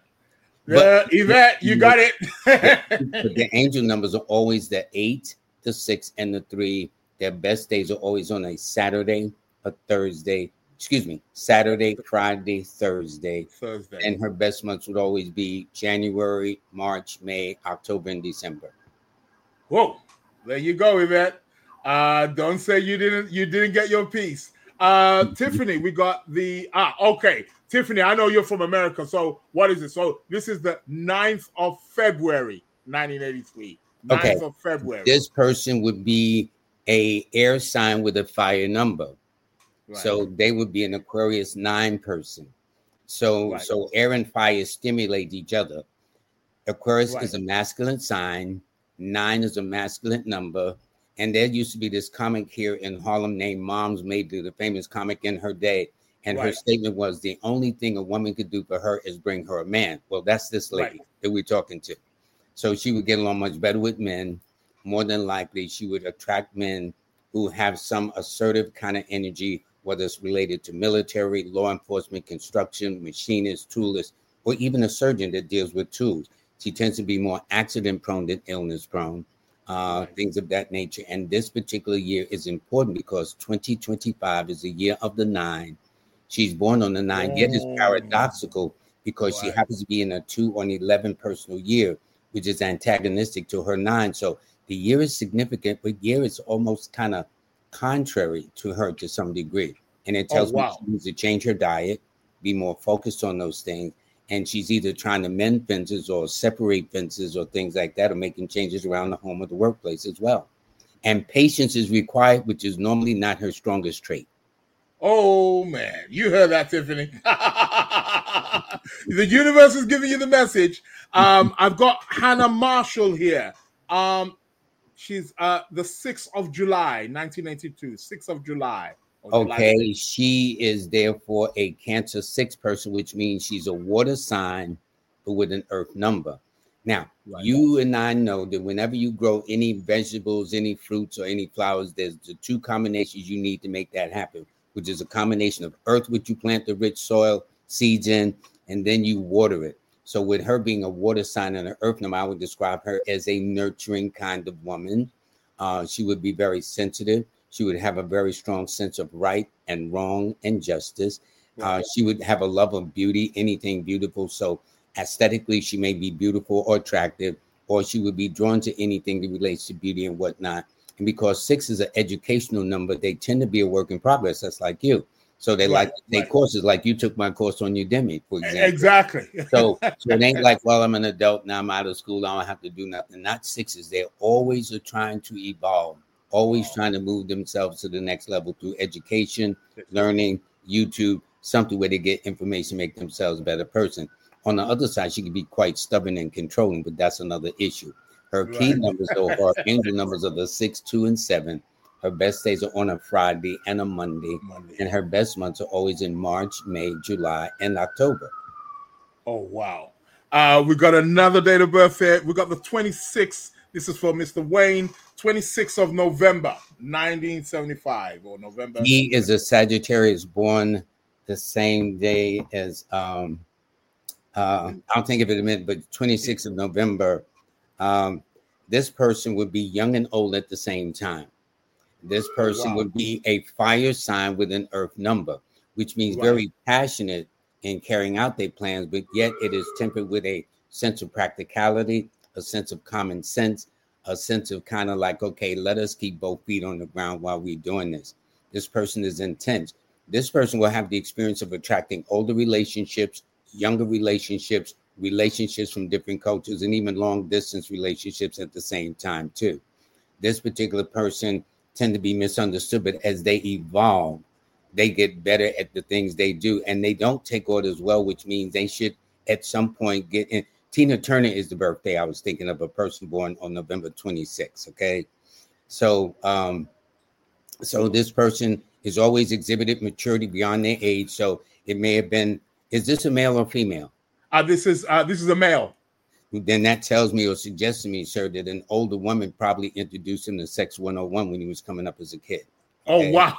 Uh, Yvette, you got it. But the angel numbers are always the eight, the six, and the three. Their best days are always on a Saturday, a Thursday. Excuse me, Saturday, Friday, Thursday. Thursday. And her best months would always be January, March, May, October, and December. Whoa, there you go, Yvette. Uh, don't say you didn't you didn't get your piece. Uh, Tiffany, we got the ah okay. Tiffany, I know you're from America, so what is it? So this is the ninth of February, nineteen eighty-three. ninth Okay. of February. This person would be a air sign with a fire number. Right. So they would be an Aquarius nine person. So right. so air and fire stimulate each other. Aquarius right. is a masculine sign. Nine is a masculine number. And there used to be this comic here in Harlem named Moms Mabley, the famous comic in her day. And right. her statement was the only thing a woman could do for her is bring her a man. Well, that's this lady right. that we're talking to. So she would get along much better with men. More than likely, she would attract men who have some assertive kind of energy, whether it's related to military, law enforcement, construction, machinist, toolist, or even a surgeon that deals with tools. She tends to be more accident prone than illness prone, uh, right. things of that nature. And this particular year is important because twenty twenty-five is the year of the nine. She's born on the nine, yet it's paradoxical because right. she happens to be in a two or an eleven personal year, which is antagonistic to her nine. So the year is significant, but year is almost kind of contrary to her to some degree. And it tells oh, wow. me she needs to change her diet, be more focused on those things. And she's either trying to mend fences or separate fences or things like that, or making changes around the home or the workplace as well. And patience is required, which is normally not her strongest trait. Oh, man. You heard that, Tiffany. The universe is giving you the message. Um, I've got Hannah Marshall here. Um, she's uh, the sixth of July, nineteen ninety-two, sixth of July. Okay, July. She is therefore a Cancer six person, which means she's a water sign, but with an earth number. Now, right. you and I know that whenever you grow any vegetables, any fruits, or any flowers, there's the two combinations you need to make that happen, which is a combination of earth, which you plant the rich soil, seeds in, and then you water it. So with her being a water sign and an earth number, I would describe her as a nurturing kind of woman. Uh, she would be very sensitive. She would have a very strong sense of right and wrong and justice. Uh, she would have a love of beauty, anything beautiful. So aesthetically, she may be beautiful or attractive, or she would be drawn to anything that relates to beauty and whatnot. And because six is an educational number, they tend to be a work in progress. That's like you. So they Right, like to take right. courses, like you took my course on Udemy, for example. Exactly. So, so it ain't like, well, I'm an adult now, I'm out of school, I don't have to do nothing. Not sixes. They always are trying to evolve, always Oh. trying to move themselves to the next level through education, learning, YouTube, something where they get information, make themselves a better person. On the other side, she can be quite stubborn and controlling, but that's another issue. Her key Right. numbers, though, her angel numbers are the six, two, and seven. Her best days are on a Friday and a Monday. Monday. And her best months are always in March, May, July, and October. Oh, wow. Uh, we got another date of birth here. We got the twenty-sixth. This is for Mister Wayne. twenty-sixth of November, nineteen seventy-five, or November. He is a Sagittarius born the same day as, um, uh, I'll think of it in a minute, but twenty-sixth of November. Um, this person would be young and old at the same time. This person Wow. would be a fire sign with an earth number, which means Right. very passionate in carrying out their plans, but yet it is tempered with a sense of practicality, a sense of common sense, a sense of kind of like, okay, let us keep both feet on the ground while we're doing this. This person is intense. This person will have the experience of attracting older relationships, younger relationships, relationships from different cultures, and even long distance relationships at the same time too. This particular person tend to be misunderstood, but as they evolve, they get better at the things they do, and they don't take orders well, which means they should at some point get in. Tina Turner is the birthday I was thinking of, a person born on November twenty-sixth. Okay. So, um, so this person is always exhibited maturity beyond their age. So it may have been, is this a male or female? Uh, this is uh, this is a male. Then that tells me or suggests to me, sir, that an older woman probably introduced him to Sex one oh one when he was coming up as a kid. Oh, Okay. wow.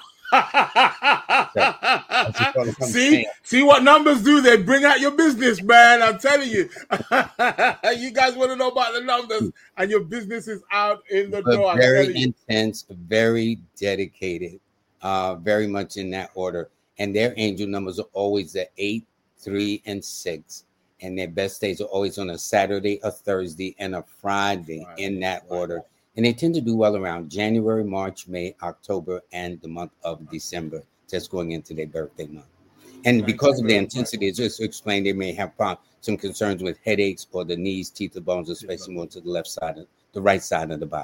just what I'm see, saying. see what numbers do. They bring out your business, man. I'm telling you. You guys want to know about the numbers, and your business is out in the But door. I'm very telling you. intense, very dedicated, uh, very much in that order. And their angel numbers are always the eight, three, and six. And their best days are always on a Saturday, a Thursday, and a Friday, Friday, in that right. order. And they tend to do well around January, March, May, October, and the month of December, just going into their birthday month. And Right, because of the right, intensity, it's just to explain, they may have prob- some concerns with headaches or the knees, teeth, or bones, especially more to the left side, of the right side of the body.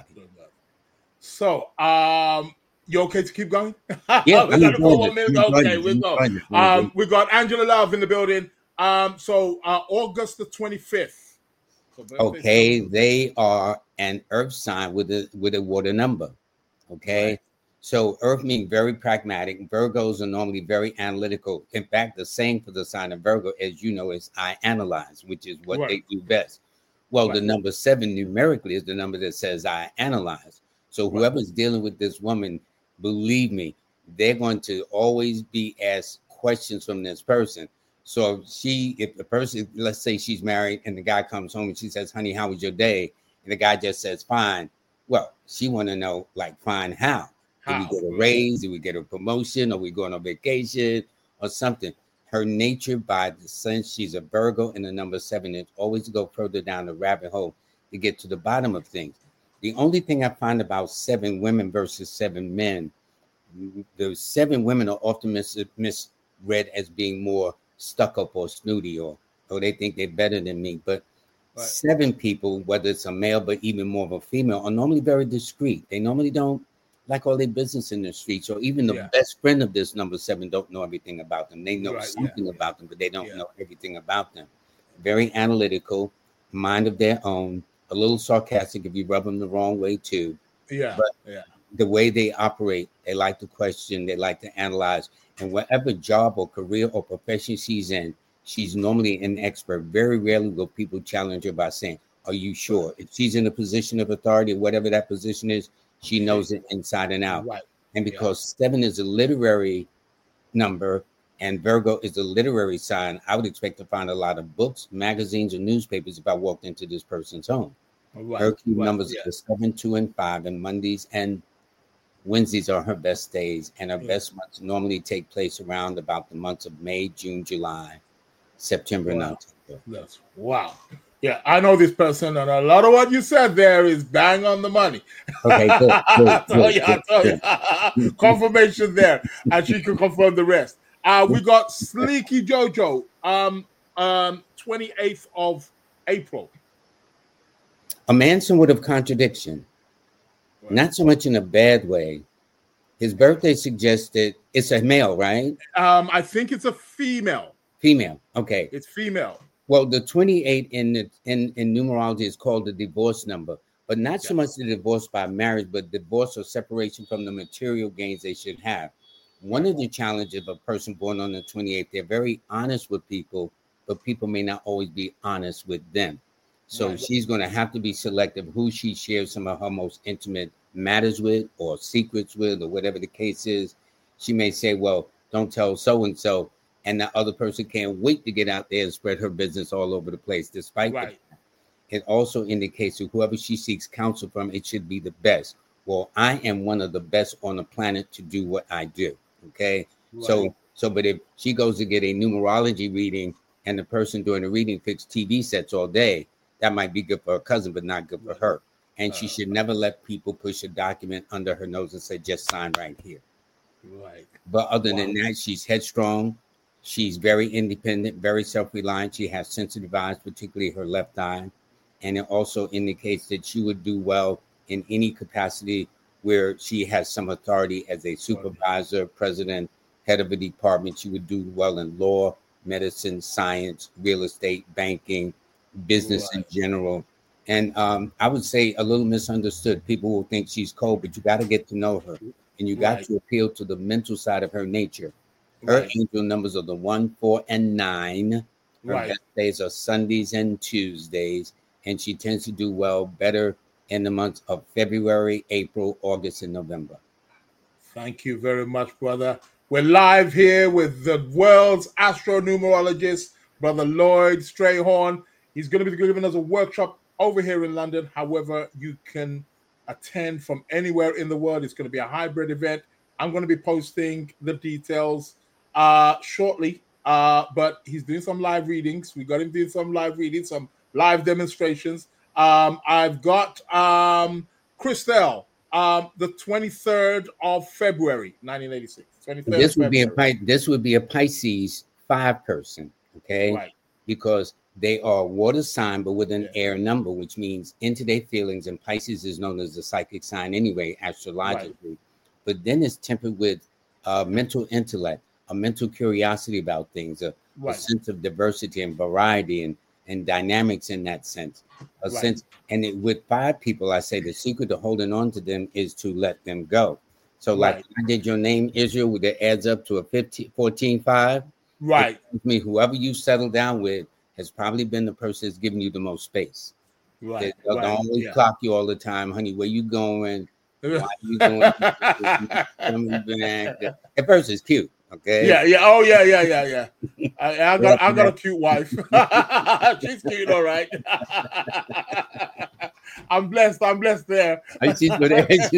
So, um, you okay to keep going? Yeah, we I'm got enjoying four more it. minutes. I'm enjoying Okay, it. we I'm go. enjoying it. I'm Um, enjoying we got Angela Love in the building. Um, so uh, August the twenty-fifth. So birthday's Okay, coming. they are an earth sign with a with a water number. Okay, Right. so earth means very pragmatic. Virgos are normally very analytical. In fact, the saying for the sign of Virgo, as you know, is I analyze, which is what Right. they do best. Well, the Right. number seven numerically is the number that says I analyze. So Right. whoever's dealing with this woman, believe me, they're going to always be asked questions from this person. So if she, if the person, let's say she's married and the guy comes home and she says, honey, how was your day? And the guy just says, fine. Well, she want to know, like, fine, how? Did How? we get a raise? Did we get a promotion? Are we going on vacation or something? Her nature, by the sense she's a Virgo and the number seven, is always to go further down the rabbit hole to get to the bottom of things. The only thing I find about seven women versus seven men, the seven women are often mis- misread as being more stuck up or snooty, or or they think they're better than me. But Right. seven people, whether it's a male but even more of a female, are normally very discreet. They normally don't like all their business in the streets, or even the Yeah. best friend of this number seven don't know everything about them. They know Right, yeah, something yeah. about them, but they don't Yeah. know everything about them. Very analytical, mind of their own, a little sarcastic if you rub them the wrong way too. Yeah. But yeah. the way they operate, they like to question, they like to analyze. And whatever job or career or profession she's in, she's normally an expert. Very rarely will people challenge her by saying, are you sure? If she's in a position of authority, whatever that position is, she knows it inside and out. Right. And because seven is a literary number and Virgo is a literary sign, I would expect to find a lot of books, magazines, and newspapers if I walked into this person's home. Right. Her key right, numbers yeah. are seven, two, and five, and Mondays and Wednesdays are her best days, and her Yeah. best months normally take place around about the months of May, June, July, September, and Wow. October. That's wow. Yeah, I know this person, and a lot of what you said there is bang on the money. Okay, good, good, I tell good, you, I tell you. Confirmation there, and she can confirm the rest. Uh, we got Sleeky Jojo, um, um, twenty-eighth of April. A man somewhat of contradiction, Right. not so much in a bad way. His birthday suggested it's a male, right? Um, I think it's a female. Female. Okay. It's female. Well, the twenty-eight in the in, in numerology is called the divorce number, but not so Yes. much the divorce by marriage, but divorce or separation from the material gains they should have. One of the challenges of a person born on the twenty-eighth, they're very honest with people, but people may not always be honest with them. So Right. she's going to have to be selective who she shares some of her most intimate matters with or secrets with or whatever the case is. She may say, well, don't tell so-and-so. And the other person can't wait to get out there and spread her business all over the place. Despite Right. that, it also indicates that whoever she seeks counsel from, it should be the best. Well, I am one of the best on the planet to do what I do. Okay. Right. So, so, but if she goes to get a numerology reading and the person doing the reading fixed T V sets all day, that might be good for her cousin, but not good for Right. her. And she Uh, should never let people push a document under her nose and say, just sign right here. Right. But other Wow. than that, she's headstrong. She's very independent, very self-reliant. She has sensitive eyes, particularly her left eye. And it also indicates that she would do well in any capacity where she has some authority as a supervisor, president, head of a department. She would do well in law, medicine, science, real estate, banking, business Right. in general. And um, I would say a little misunderstood. People will think she's cold, but you got to get to know her. And you got Right. to appeal to the mental side of her nature. Her Right. angel numbers are the one, four, and nine. Her Right. best days are Sundays and Tuesdays. And she tends to do well better in the months of February, April, August, and November. Thank you very much, brother. We're live here with the world's astronumerologist, Brother Lloyd Strayhorn. He's going to be giving us a workshop over here in London. However, you can attend from anywhere in the world. It's going to be a hybrid event. I'm going to be posting the details uh, shortly, uh, but he's doing some live readings. We got him doing some live readings, some live demonstrations. Um, I've got um, Christelle, um, the twenty-third of February, nineteen eighty-six. twenty-third This would be a February. Pi- this would be a Pisces five person, okay? Right. Because they are water sign, but with an Yeah. air number, which means into their feelings. And Pisces is known as the psychic sign anyway, astrologically. But then it's tempered with uh, mental intellect, a mental curiosity about things, a, a Right. sense of diversity and variety and, and dynamics in that sense. A Right. sense, and it, with five people, I say the secret to holding on to them is to let them go. So, like Right. I did your name, Israel, with it adds up to a fifteen, fourteen, five. Right. It tells me whoever you settle down with has probably been the person that's giving you the most space. Right. They, they'll right. always Yeah. clock you all the time, honey. Where you going? Why are you going? Coming back? At first, it's cute, okay? Yeah, yeah. Oh, yeah, yeah, yeah, yeah. I, I got, I got a cute wife. She's cute, all right. I'm blessed. I'm blessed there. I see what it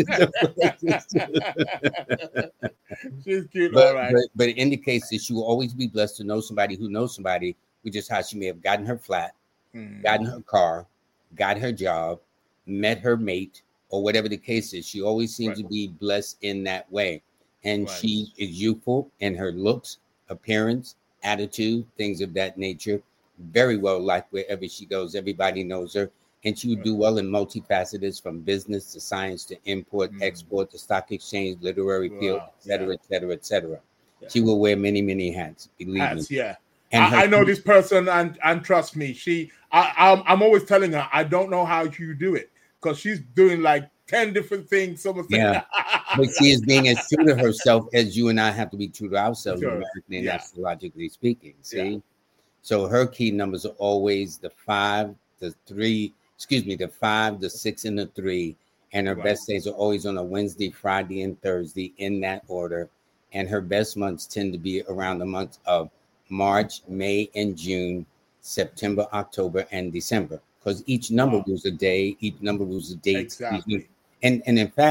She's cute, but, all right. but, but it indicates that she will always be blessed to know somebody who knows somebody, which is how she may have gotten her flat, Mm. gotten her car, got her job, met her mate, or whatever the case is. She always seems Right. to be blessed in that way. And Right. she is youthful in her looks, appearance, attitude, things of that nature. Very well liked wherever she goes. Everybody knows her. And she would Right. do well in multifacets, from business to science to import, Mm. export to stock exchange, literary field, Wow. et cetera, Yeah. et cetera, et cetera. Yeah. She will wear many, many hats, believe Hats, me. yeah. And her- I, I know this person, and and trust me, she. I, I'm I'm always telling her I don't know how you do it because she's doing like ten different things. Some Yeah. But she is being as true to herself as you and I have to be true to ourselves, Sure. numerically and Yeah. astrologically speaking. See, Yeah. so her key numbers are always the five, the three, excuse me, the five, the six, and the three. And her Right. best days are always on a Wednesday, Friday, and Thursday in that order. And her best months tend to be around the months of March, May, and June, September, October, and December. Because each number Wow. rules a day, each number rules a date. Exactly. And and in fact,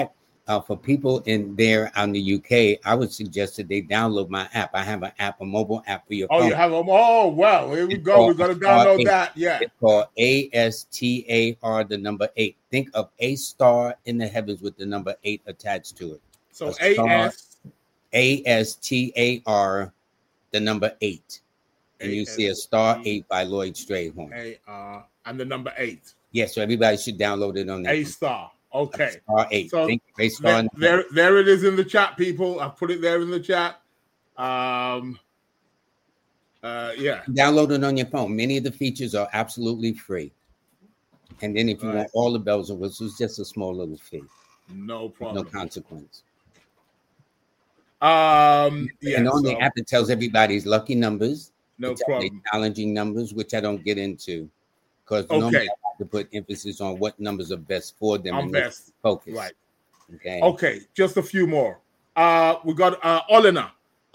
Uh, for people in there on the U K, I would suggest that they download my app. I have an app, a mobile app for your Oh, phone. you have them. Oh, well, here we It's go. We called got to Star download eight. that. Yeah. It's called A S T A R, the number eight. Think of a star in the heavens with the number eight attached to it. So A A star, S A S T A R, the number eight. And you see a star eight by Lloyd Strayhorn. A R and the number eight. Yeah, so everybody should download it on that. A star. Okay. Star eight. So Think of a star there, in the there, heavens. there it is in the chat, people. I put it there in the chat. Um. Uh. Yeah. Download it on your phone. Many of the features are absolutely free. And then if you Right. want all the bells and whistles, just a small little fee. No No problem. consequence. Um. Yeah. And on so the app, it tells everybody's lucky numbers. no It tells problem. the challenging numbers, which I don't get into. Because normally Okay. I have to put emphasis on what numbers are best for them I'm and make best. them focus. Right. Okay. Okay. Just a few more. Uh. We got uh Olena.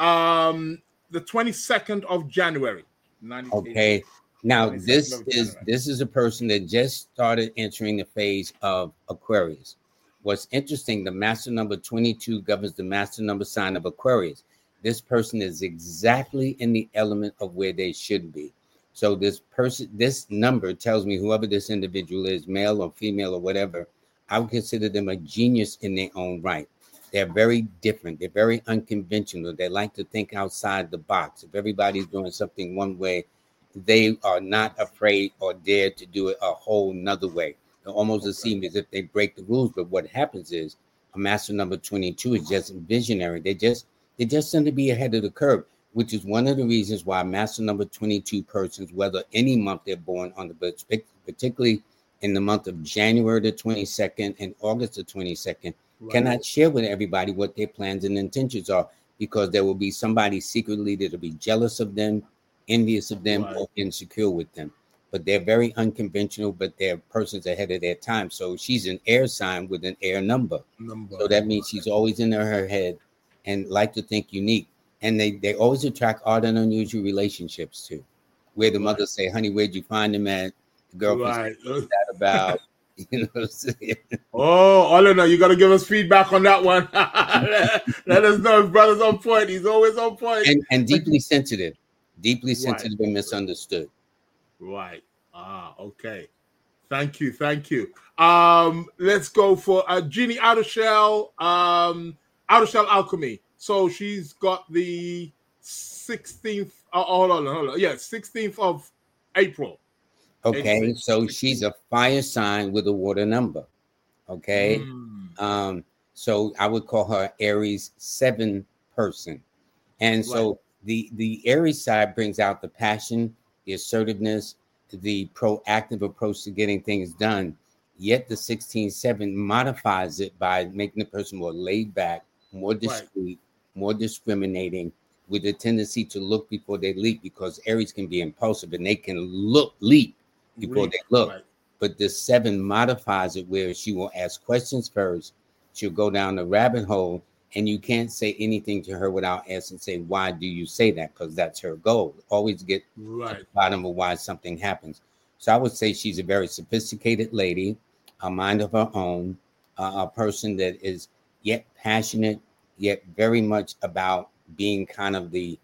Um. The twenty-second of January. nineteen Okay. Now twenty-second this of is January. this is a person that just started entering the phase of Aquarius. What's interesting, the master number twenty-two governs the master number sign of Aquarius. This person is exactly in the element of where they should be. So this person, this number tells me whoever this individual is, male or female or whatever, I would consider them a genius in their own right. They're very different. They're very unconventional. They like to think outside the box. If everybody's doing something one way, they are not afraid or dare to do it a whole nother way. It almost okay. seems as if they break the rules. But what happens is a master number twenty-two is just visionary. They just they just tend to be ahead of the curve, which is one of the reasons why master number twenty-two persons, whether any month they're born on the, but particularly in the month of January the twenty-second and August the twenty-second, right. cannot share with everybody what their plans and intentions are, because there will be somebody secretly that'll be jealous of them, envious of them, right. or insecure with them. But they're very unconventional, but they're persons ahead of their time. So she's an air sign with an air number. number. So that means she's always in her head and like to think unique. And they, they always attract odd and unusual relationships too, where the right. mother say, honey, where'd you find him at? The girlfriend right. say, what's that about? You know what I'm saying? Oh, Olena, you got to give us feedback on that one. let, let us know if brother's on point. He's always on point. And, and deeply sensitive. Deeply sensitive right. and misunderstood. Right. Ah, okay. Thank you. Thank you. Um, let's go for uh, Jeannie Outer Shell, um, Outer Shell Alchemy. So she's got the sixteenth. Oh, hold on, hold on. Yeah, sixteenth of April. Okay, so she's a fire sign with a water number. Okay. Mm. Um, so I would call her Aries seven person. And so right. the, the Aries side brings out the passion, the assertiveness, the proactive approach to getting things done. Yet the sixteen seven modifies it by making the person more laid back, more discreet, right. more discriminating, with a tendency to look before they leap, because Aries can be impulsive and they can look leap before leap. they look. Right. But the seven modifies it where she will ask questions first. She'll go down the rabbit hole, and you can't say anything to her without asking, say, why do you say that? Because that's her goal. Always get right. to the bottom of why something happens. So I would say she's a very sophisticated lady, a mind of her own, uh, a person that is yet passionate, yet very much about being kind of the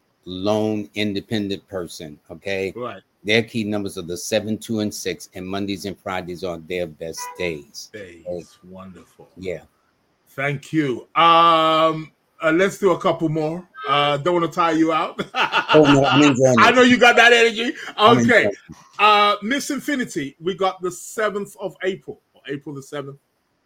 lone independent person. Okay. Right. Their key numbers are the seven, two, and six, and Mondays and Fridays are their best days. Days. Okay. Wonderful. Yeah. Thank you. Um, uh, let's do a couple more. Uh, don't want to tire you out. Oh, no, I'm enjoying I know you got that energy. Okay. Uh, Miss Infinity, we got the seventh of April, or April the seventh.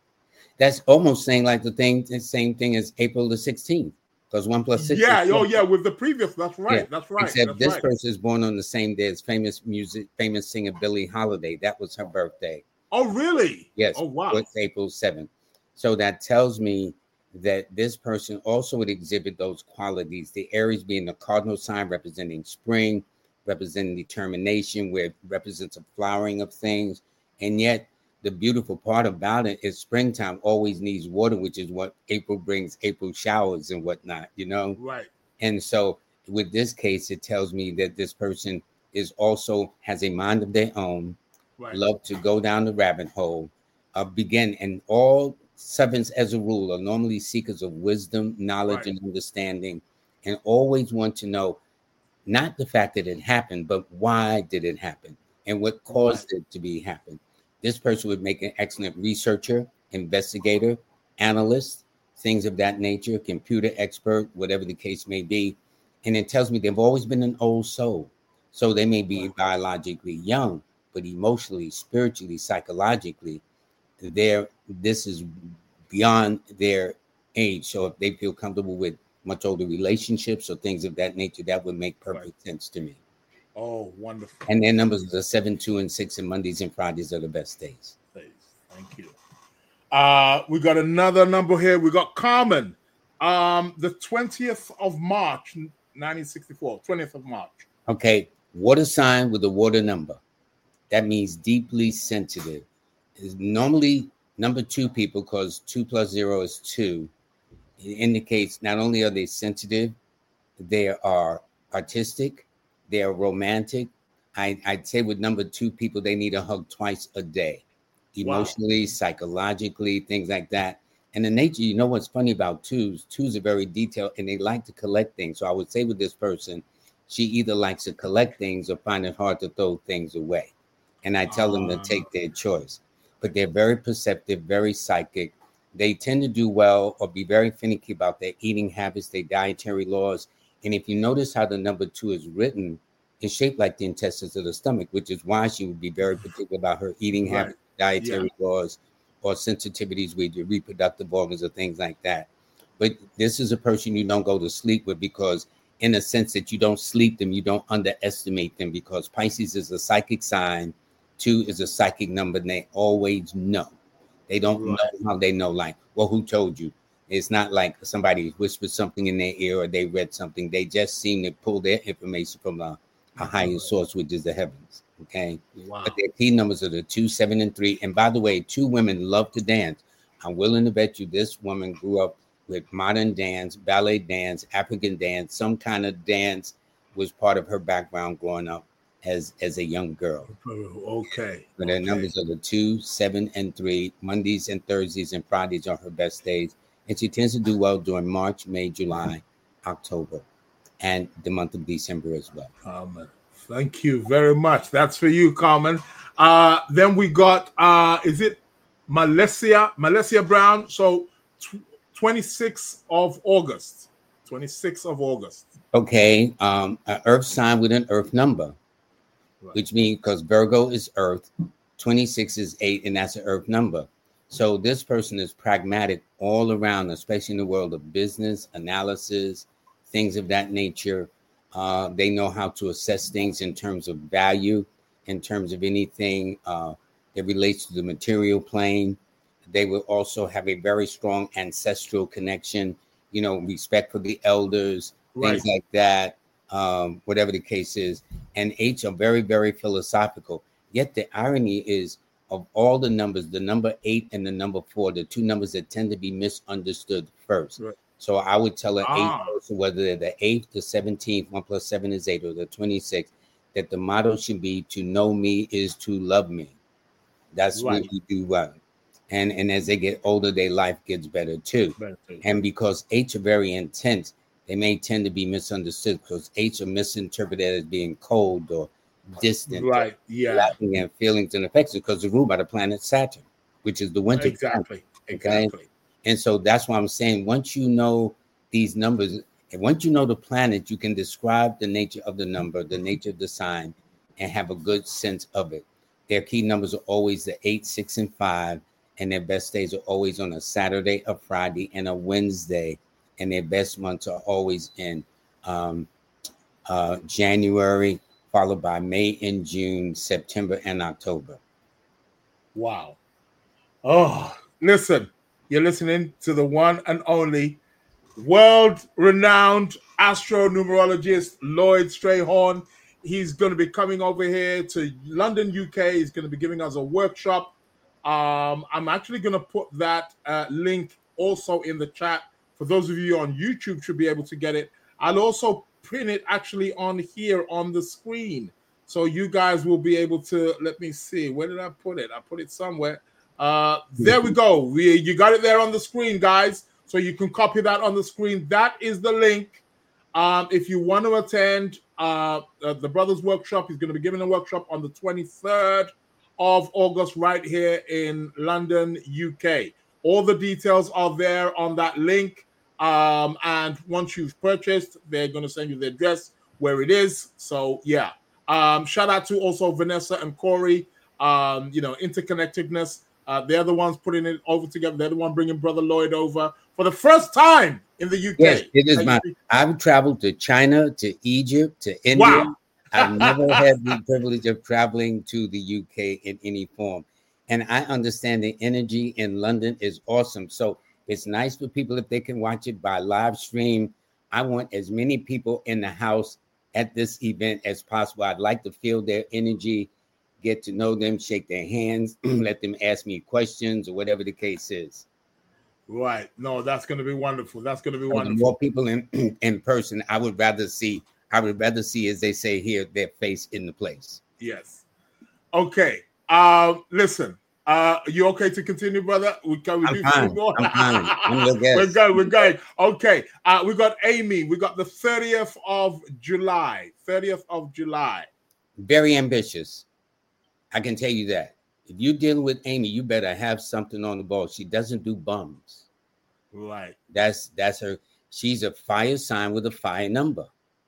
That's almost saying like the thing, the same thing as April the sixteenth, because one plus six. Yeah. Oh, yeah. With the previous. That's right. Yeah. That's right. Except that's this right. person is born on the same day as famous music, famous singer Billie Holiday. That was her birthday. Oh, really? Yes. Oh, wow. It's April seventh. So that tells me that this person also would exhibit those qualities. The Aries being the cardinal sign representing spring, representing determination, where it represents a flowering of things. And yet the beautiful part about it is springtime always needs water, which is what April brings, April showers and whatnot, you know? Right. And so with this case, it tells me that this person is also has a mind of their own, right. love to go down the rabbit hole, uh, begin, and all servants, as a rule, are normally seekers of wisdom, knowledge, Right. and understanding, and always want to know not the fact that it happened, but why did it happen and what caused it to be happen. This person would make an excellent researcher, investigator, analyst, things of that nature, computer expert, whatever the case may be. And it tells me they've always been an old soul. So they may be biologically young, but emotionally, spiritually, psychologically, they're, this is beyond their age. So if they feel comfortable with much older relationships or things of that nature, that would make perfect Right. sense to me. Oh, wonderful. And their numbers are seven, two, and six, and Mondays and Fridays are the best days. Thank you. Uh, we got another number here. We got Carmen. Um, the twentieth of March, nineteen sixty-four. twentieth of March. Okay, water sign with a water number. That means deeply sensitive. It's normally number two people, because two plus zero is two. It indicates not only are they sensitive, they are artistic, they are romantic. I, I'd say with number two people, they need a hug twice a day, emotionally, wow. psychologically, things like that. And the nature, you know what's funny about twos? Twos are very detailed and they like to collect things. So I would say with this person, she either likes to collect things or find it hard to throw things away. And I tell uh, them to take their choice. But they're very perceptive, very psychic. They tend to do well or be very finicky about their eating habits, their dietary laws. And if you notice how the number two is written, it's shaped like the intestines of the stomach, which is why she would be very particular about her eating right. habits, dietary yeah. laws, or sensitivities with your reproductive organs or things like that. But this is a person you don't go to sleep with, because in a sense that you don't sleep them, you don't underestimate them, because Pisces is a psychic sign, two is a psychic number, and they always know. They don't right. know how they know, like, well, who told you? It's not like somebody whispered something in their ear or they read something. They just seem to pull their information from a, a higher source, which is the heavens. Okay. Wow. But their key numbers are the two, seven, and three. And by the way, two women love to dance. I'm willing to bet you this woman grew up with modern dance, ballet dance, African dance, some kind of dance was part of her background growing up as, as a young girl. Okay. But their okay. numbers are the two, seven, and three. Mondays and Thursdays and Fridays are her best days. And she tends to do well during March, May, July, October, and the month of December as well. Um, thank you very much. That's for you, Carmen. Uh, then we got, uh, is it Malesia, Malesia Brown? So tw- twenty-sixth of August. twenty-sixth of August. Okay. Um, an earth sign with an earth number, right. which means because Virgo is earth, twenty-six is eight, and that's an earth number. So this person is pragmatic all around, especially in the world of business, analysis, things of that nature. Uh, they know how to assess things in terms of value, in terms of anything uh, that relates to the material plane. They will also have a very strong ancestral connection, you know, respect for the elders, things right. like that, um, whatever the case is. And eights are very, very philosophical. Yet the irony is, of all the numbers, the number eight and the number four, the two numbers that tend to be misunderstood first. Right. So I would tell an ah. eight person, whether they're the eighth, the seventeenth, one plus seven is eight, or the twenty-sixth, that the motto should be to know me is to love me. That's right. what you do well. And, and as they get older, their life gets better too. better too. And because eights are very intense, they may tend to be misunderstood, because eights are misinterpreted as being cold or distant, right? Yeah, lacking in feelings and affections, because they're ruled by the planet Saturn, which is the winter. Exactly, planet, okay? exactly. And so that's why I'm saying, once you know these numbers, and once you know the planet, you can describe the nature of the number, the nature of the sign, and have a good sense of it. Their key numbers are always the eight, six, and five, and their best days are always on a Saturday, a Friday, and a Wednesday. And their best months are always in um, uh, January, followed by May and June, September and October. Wow. Oh, listen, you're listening to the one and only world-renowned astronumerologist Lloyd Strayhorn. He's going to be coming over here to London, U K. He's going to be giving us a workshop. Um, I'm actually going to put that uh, link also in the chat. For those of you on YouTube, should be able to get it. I'll also print it actually on here on the screen, so you guys will be able to. Let me see, where did I put it? I put it somewhere. Uh, there we go. We you got it there on the screen, guys. So you can copy that on the screen. That is the link. Um, if you want to attend uh, uh, the Brothers Workshop, he's going to be giving a workshop on the twenty-third of August right here in London, U K. All the details are there on that link. Um, and once you've purchased, they're going to send you the address where it is. So, yeah. Um, shout out to also Vanessa and Corey. Um, you know, interconnectedness. Uh, they're the ones putting it over together. They're the one bringing Brother Lloyd over for the first time in the U K. Yes, it is my. I've traveled to China, to Egypt, to India. Wow. I've never had the privilege of traveling to the U K in any form. And I understand the energy in London is awesome. So it's nice for people if they can watch it by live stream. I want as many people in the house at this event as possible. I'd like to feel their energy, get to know them, shake their hands, let them ask me questions or whatever the case is. Right. No, that's going to be wonderful. That's going to be So wonderful. the more people in, in person, I would rather see, I would rather see, as they say here, their face in the place. Yes. Okay. Um, listen. Uh, you okay to continue, brother? We can we I'm do fine. more? I'm fine. I'm your guest. We're going. We're going. Okay. Uh, we got Amy. We got the thirtieth of July. thirtieth of July. Very ambitious. I can tell you that. If you're dealing with Amy, you better have something on the ball. She doesn't do bums. Right. That's that's her. She's a fire sign with a fire number.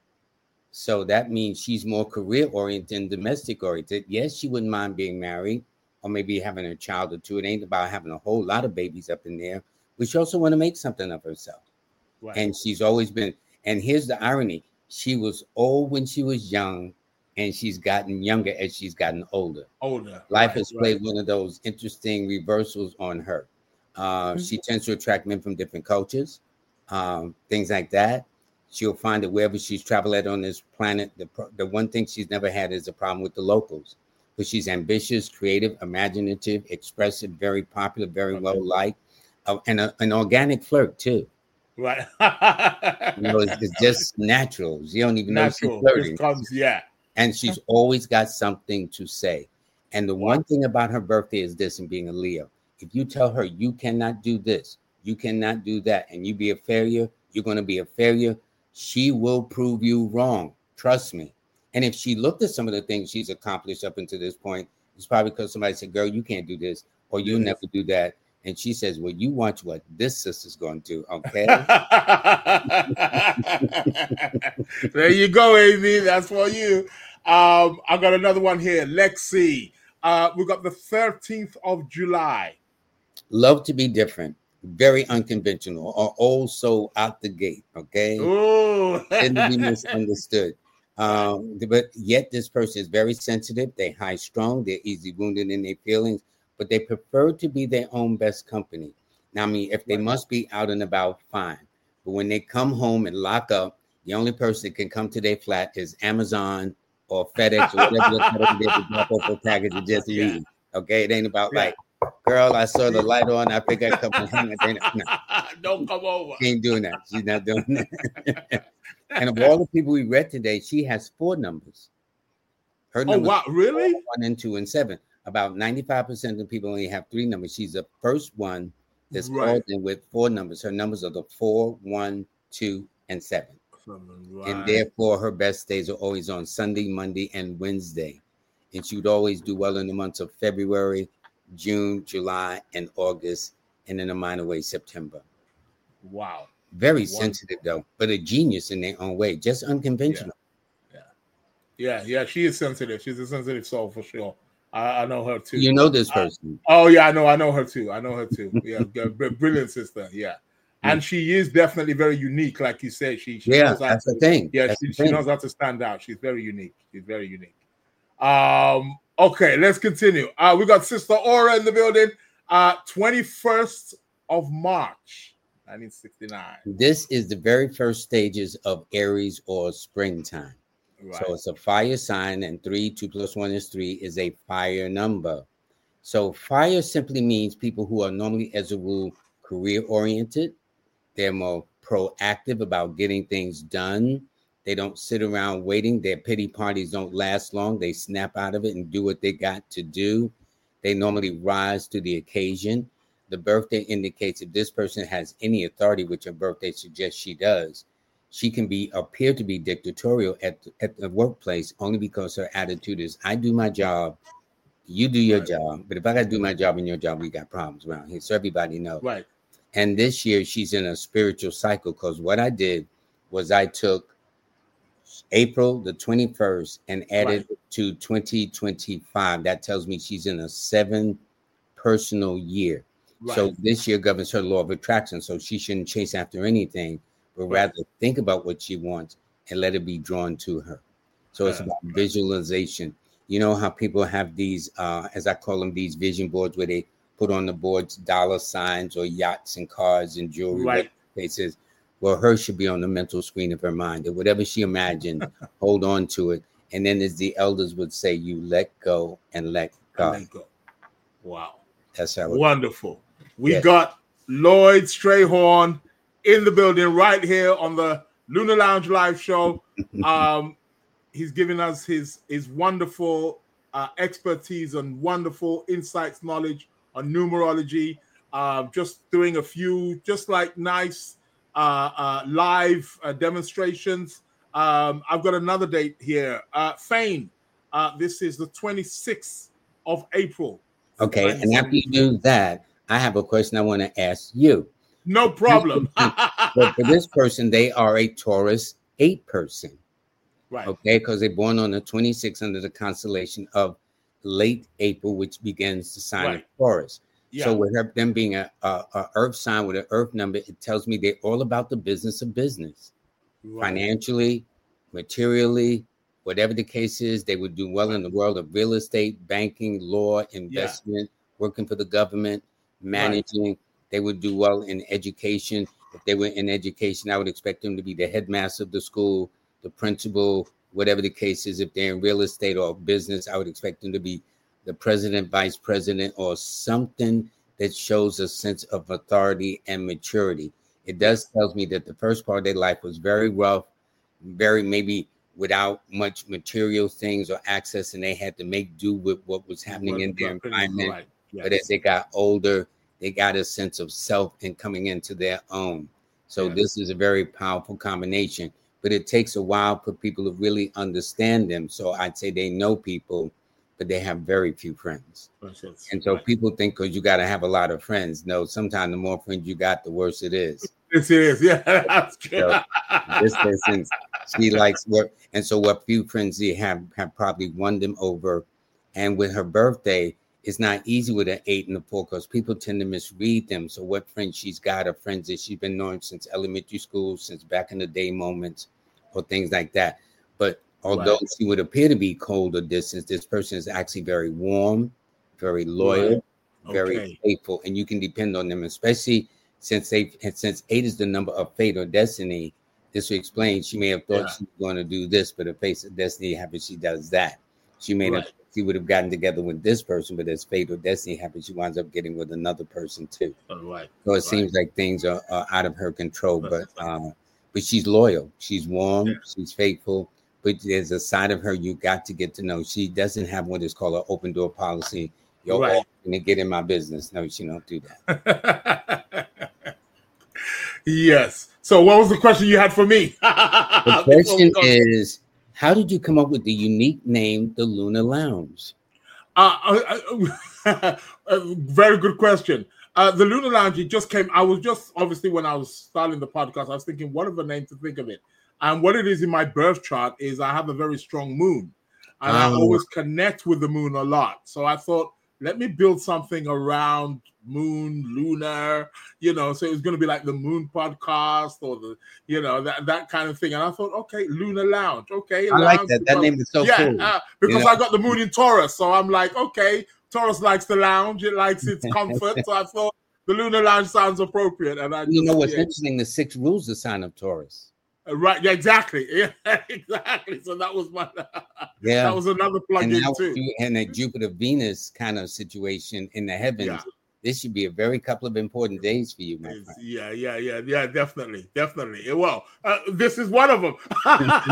So that means she's more career oriented than domestic oriented. Yes, she wouldn't mind being married or maybe having a child or two. It ain't about having a whole lot of babies up in there, but she also want to make something of herself. Right. And she's always been, and here's the irony. She was old when she was young, and she's gotten younger as she's gotten older. Older. Life right, has played right. one of those interesting reversals on her. Uh, Mm-hmm. She tends to attract men from different cultures, um, things like that. She'll find that wherever she's traveled at on this planet, the, the one thing she's never had is a problem with the locals. But she's ambitious, creative, imaginative, expressive, very popular, very Okay. well liked, uh, and a, an organic flirt too. Right. You know, it's, it's just natural. You don't even Natural. know she's flirting. It comes, yeah. And she's always got something to say. And the one thing about her birthday is this, and being a Leo. If you tell her you cannot do this, you cannot do that, and you be a failure, you're going to be a failure, she will prove you wrong. Trust me. And if she looked at some of the things she's accomplished up until this point, it's probably because somebody said, girl, you can't do this, or you'll never do that. And she says, well, you watch what this sister's going to do, okay? There you go, Amy. That's for you. Um, I got another one here. Lexi. Uh, we got the thirteenth of July. Love to be different, very unconventional, or old soul out the gate, okay? Oh, Didn't be misunderstood. Um, but yet this person is very sensitive. They're high strung. They're easy wounded in their feelings, but they prefer to be their own best company. Now, I mean, if they must be out and about, fine. But when they come home and lock up, the only person that can come to their flat is Amazon or FedEx or whatever they to drop off a package and just leave. Yeah. Okay, it ain't about yeah. like, girl, I saw the light on. I think I come and hang it. No. Don't come over. She ain't doing that. She's not doing that. And of all the people we read today, she has four numbers. Her oh, wow, really? One and two and seven. About ninety-five percent of the people only have three numbers. She's the first one that's right. called in with four numbers. Her numbers are the four, one, two, and seven. Right. And therefore, her best days are always on Sunday, Monday, and Wednesday. And she would always do well in the months of February, June, July, and August, and in a minor way, September. Wow. Very Wonderful. Sensitive, though, but a genius in their own way, just unconventional. Yeah, yeah, yeah. yeah she is sensitive. She's a sensitive soul for sure. I, I know her too. You know this person? I, oh yeah, I know. I know her too. I know her too. Yeah, brilliant sister. Yeah, and she is definitely very unique, like you said. She, she yeah, that's to, the thing. Yeah, that's she, the thing. she knows how to stand out. She's very unique. She's very unique. Um. Okay, let's continue. Uh, we got Sister Aura in the building. Uh, twenty-first of March. nineteen sixty-nine. This is the very first stages of Aries or springtime. Right. So it's a fire sign, and three, two plus one is three, is a fire number. So fire simply means people who are normally, as a rule, career-oriented. They're more proactive about getting things done. They don't sit around waiting. Their pity parties don't last long. They snap out of it and do what they got to do. They normally rise to the occasion. The birthday indicates if this person has any authority, which her birthday suggests she does, she can be appear to be dictatorial at, at the workplace only because her attitude is, I do my job, you do your Right. job. But if I got to do my job and your job, we got problems around here. So everybody knows. Right. And this year she's in a spiritual cycle because what I did was I took April the twenty-first and added Right. to twenty twenty-five. That tells me she's in a seven personal year. Right. So this year governs her law of attraction. So she shouldn't chase after anything, but Right. rather think about what she wants and let it be drawn to her. So it's Yeah. about visualization. You know how people have these, uh, as I call them, these vision boards where they put on the boards dollar signs or yachts and cars and jewelry. Right. They says, well, hers should be on the mental screen of her mind. And whatever she imagined, hold on to it. And then as the elders would say, you let go and let go. And then go. Wow. That's how it Wonderful. We Yes. got Lloyd Strayhorn in the building right here on the Lunar Lounge live show. Um, he's giving us his his wonderful uh, expertise and wonderful insights, knowledge on numerology. Uh, just doing a few, just like nice uh, uh, live uh, demonstrations. Um, I've got another date here. Uh, Fane. Uh, this is the twenty-sixth of April. Okay, and after you do that, I have a question I want to ask you. No problem. But for this person, they are a Taurus eight person, Right. okay, because they're born on the twenty-sixth under the constellation of late April, which begins the sign Right. of Taurus. Yeah. So with her, them being a, a, a earth sign with an earth number, it tells me they're all about the business of business, Right. financially, materially, whatever the case is. They would do well in the world of real estate, banking, law, investment, working for the government, managing. They would do well in education. If they were in education, I would expect them to be the headmaster of the school, the principal, whatever the case is. If they're in real estate or business, I would expect them to be the president, vice president, or something that shows a sense of authority and maturity. It does tells me that the first part of their life was very rough, very maybe without much material things or access, and they had to make do with what was happening in their environment. Right. Yes. But as they got older, they got a sense of self and coming into their own. So Yes. this is a very powerful combination, but it takes a while for people to really understand them. So I'd say they know people, but they have very few friends. Yes, yes. And so Right. people think because you got to have a lot of friends. No, sometimes the more friends you got, the worse it is. Yes, it is. Yeah, that's true. So this person, she likes what, and so what few friends they have have probably won them over. And with her birthday, it's not easy with an eight and a four because people tend to misread them. So what friends she's got are friends that she's been knowing since elementary school, since back in the day moments, or things like that. But although Right. she would appear to be cold or distant, this person is actually very warm, very loyal, Right. very Okay. faithful, and you can depend on them, especially since they since eight is the number of fate or destiny. This will explain she may have thought Yeah. she was going to do this, but if fate or destiny happens, she does that. She may Right. have she would have gotten together with this person, but as fate or destiny happens, she winds up getting with another person too. All right. So it Right. seems like things are, are out of her control, Right. but uh, but she's loyal, she's warm, Yeah. she's faithful. But there's a side of her you got to get to know. She doesn't have what is called an open door policy. You're Right. all going to get in my business. No, she don't do that. Yes. So, what was the question you had for me? The question is, how did you come up with the unique name, the Lunar Lounge? Uh, uh, uh, very good question. Uh, the Lunar Lounge, it just came. I was just obviously when I was starting the podcast, I was thinking, what of a name to think of it? And what it is in my birth chart is I have a very strong moon, and I Oh. always connect with the moon a lot. So I thought, let me build something around moon, lunar, you know. So it was going to be like the Moon Podcast or the, you know, that that kind of thing. And I thought, okay, Lunar Lounge, okay. I like lounge that. That because- name is so yeah, cool. uh, because You know? I got the moon in Taurus, so I'm like, okay, Taurus likes the lounge, it likes its comfort, so I thought the Lunar Lounge sounds appropriate. And I, You just, know what's yeah. interesting? The six rules the sign of Taurus. Uh, right? Yeah, exactly, yeah, exactly. So that was my, Yeah. that was another plug and in now too. you in a Jupiter Venus kind of situation in the heavens. Yeah. This should be a very couple of important days for you, my It's- friend. Yeah, yeah, yeah, yeah, definitely, definitely. Well, uh, this is one of them.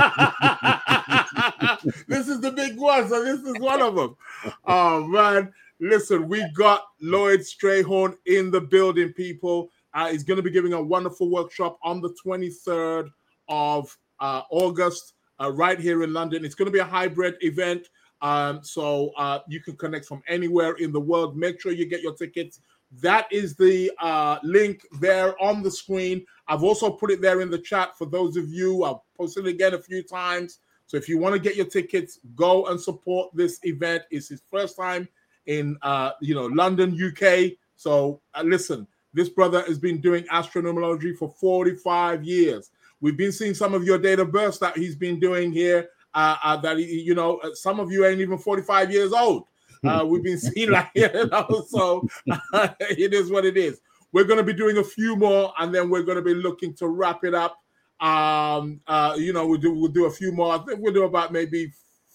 This is the big one, so this is one of them. Oh man, Listen, we got Lloyd Strayhorn in the building, people. Uh, he's going to be giving a wonderful workshop on the twenty-third of uh, August uh, right here in London. It's going to be a hybrid event, um, so uh, you can connect from anywhere in the world. Make sure you get your tickets. That is the uh, link there on the screen. I've also put it there in the chat for those of you. I've posted it again a few times. So if you want to get your tickets, go and support this event. It's his first time in uh, you know, London, U K. So uh, listen, this brother has been doing astronomology for forty-five years. We've been seeing some of your date of births that he's been doing here. Uh, uh, that he, you know, some of you ain't even forty-five years old. Uh, we've been seeing like, you know, so uh, it is what it is. We're going to be doing a few more, and then we're going to be looking to wrap it up. Um, uh, you know, we'll do we'll do a few more. I think we'll do about maybe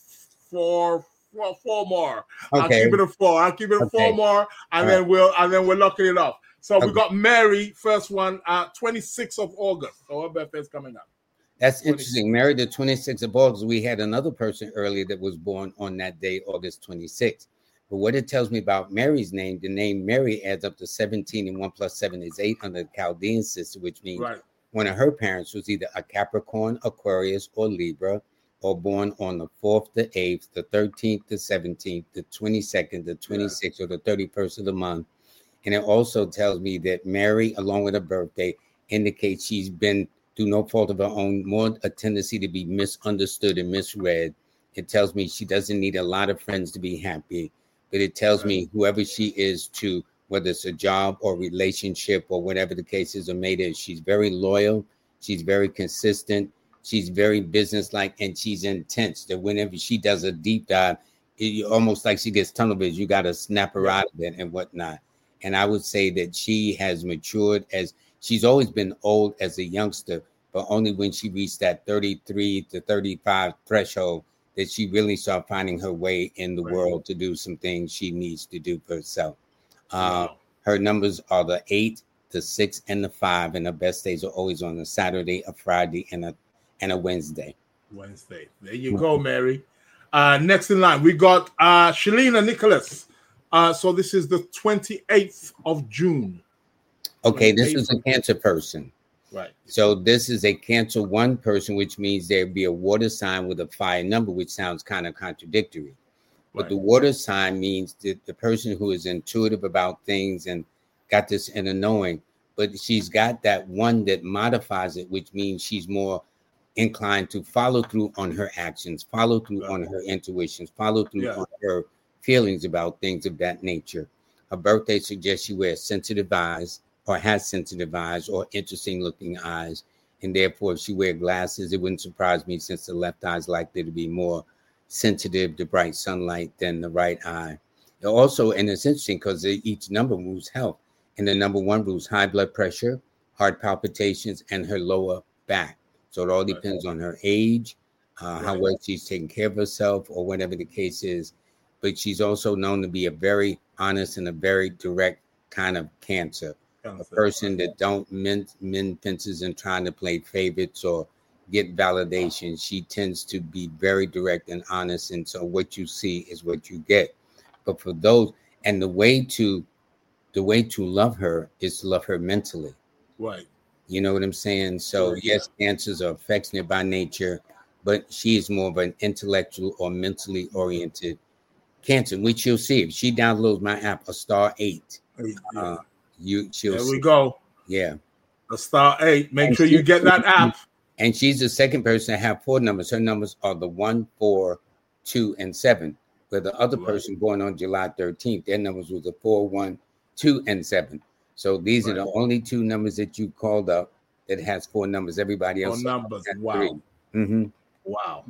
four. Well, four more. Okay. I'll keep it at four. I'll keep it at Okay. four more, and All then right. we'll and then we're locking it off. So we Okay. got Mary, first one, uh, twenty-sixth of August. So her birthday's coming up. That's interesting. Mary, the twenty-sixth of August. We had another person earlier that was born on that day, August twenty-sixth. But what it tells me about Mary's name, the name Mary adds up to seventeen, and one plus seven is eight under the Chaldean system, which means Right. one of her parents was either a Capricorn, Aquarius, or Libra, or born on the fourth, the eighth, the thirteenth, the seventeenth, the twenty-second, the twenty-sixth, or the thirty-first of the month. And it also tells me that Mary, along with her birthday, indicates she's been, through no fault of her own, more a tendency to be misunderstood and misread. It tells me she doesn't need a lot of friends to be happy, but it tells me whoever she is to, whether it's a job or relationship or whatever the case is or mate is, she's very loyal, she's very consistent, she's very businesslike, and she's intense. That whenever she does a deep dive, it, almost like she gets tunnel vision, you got to snap her out of it and whatnot. And I would say that she has matured as she's always been old as a youngster, but only when she reached that thirty-three to thirty-five threshold that she really started finding her way in the Right. world to do some things she needs to do for herself. Uh, Wow. her numbers are the eight, the six, and the five, and her best days are always on a Saturday, a Friday, and a and a Wednesday. Wednesday. There you go, Mary. Uh, next in line, we got uh, Shalina Nicholas. Uh, so this is the twenty-eighth of June. Okay, this twenty-eighth is a Cancer person. Right. So this is a Cancer one person, which means there'd be a water sign with a fire number, which sounds kind of contradictory. But Right. the water sign means that the person who is intuitive about things and got this inner knowing, but she's got that one that modifies it, which means she's more inclined to follow through on her actions, follow through Right. on her intuitions, follow through Yeah. on her feelings about things of that nature. Her birthday suggests she wears sensitive eyes or has sensitive eyes or interesting looking eyes. And therefore, if she wears glasses, it wouldn't surprise me since the left eye is likely to be more sensitive to bright sunlight than the right eye. Also, and it's interesting because each number rules health. And the number one rules high blood pressure, heart palpitations, and her lower back. So it all depends on her age, uh, how Right. well she's taking care of herself, or whatever the case is. But she's also known to be a very honest and a very direct kind of Cancer. A person that don't mend, mend fences and trying to play favorites or get validation. She tends to be very direct and honest. And so what you see is what you get. But for those, and the way to, the way to love her is to love her mentally. Right. You know what I'm saying? So Right. yes, Cancers are affectionate by nature, but she is more of an intellectual or mentally oriented Cancer, which you'll see if she downloads my app, a star eight. Uh, you, she'll There see. we go. Yeah. A star eight. Make And sure she- you get that app. And she's the second person to have four numbers. Her numbers are the one, four, two, and seven. Where the other Right. person born on July thirteenth, their numbers was the four, one, two, and seven. So these are the Right. only two numbers that you called up that has four numbers. Everybody Four else numbers. has Wow. three. Mm-hmm. Wow.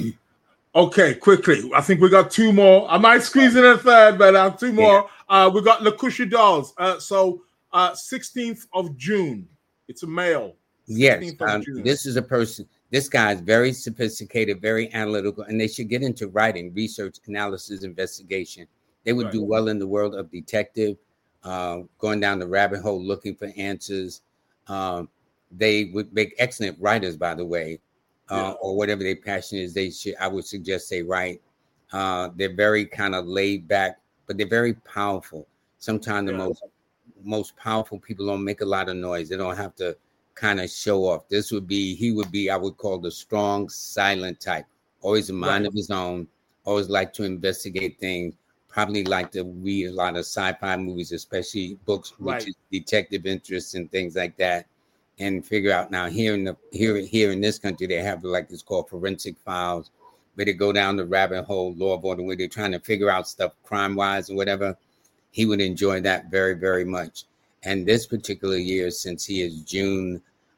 Okay, quickly. I think we got two more. I might squeeze in a third, but uh, two more. Uh, we got Lakusha Dolls. Uh, so uh, sixteenth of June. It's a male. Yes, sixteenth of um, June. this is a person. This guy is very sophisticated, very analytical, and they should get into writing, research, analysis, investigation. They would Right. do well in the world of detective, uh, going down the rabbit hole looking for answers. Um, they would make excellent writers, by the way, uh, Yeah. or whatever their passion is. They should. I would suggest they write. Uh, they're very kind of laid back, but they're very powerful. Sometimes the Yeah. most most powerful people don't make a lot of noise. They don't have to kind of show off. This would be, he would be, I would call the strong, silent type. Always a mind Right. of his own. Always like to investigate things. Probably like to read a lot of sci-fi movies, especially books, Right. which is detective interests and things like that. And figure out now here in the here here in this country, they have like it's called forensic files, where they go down the rabbit hole, law of order, where they're trying to figure out stuff crime wise and whatever. He would enjoy that very, very much. And this particular year, since he is June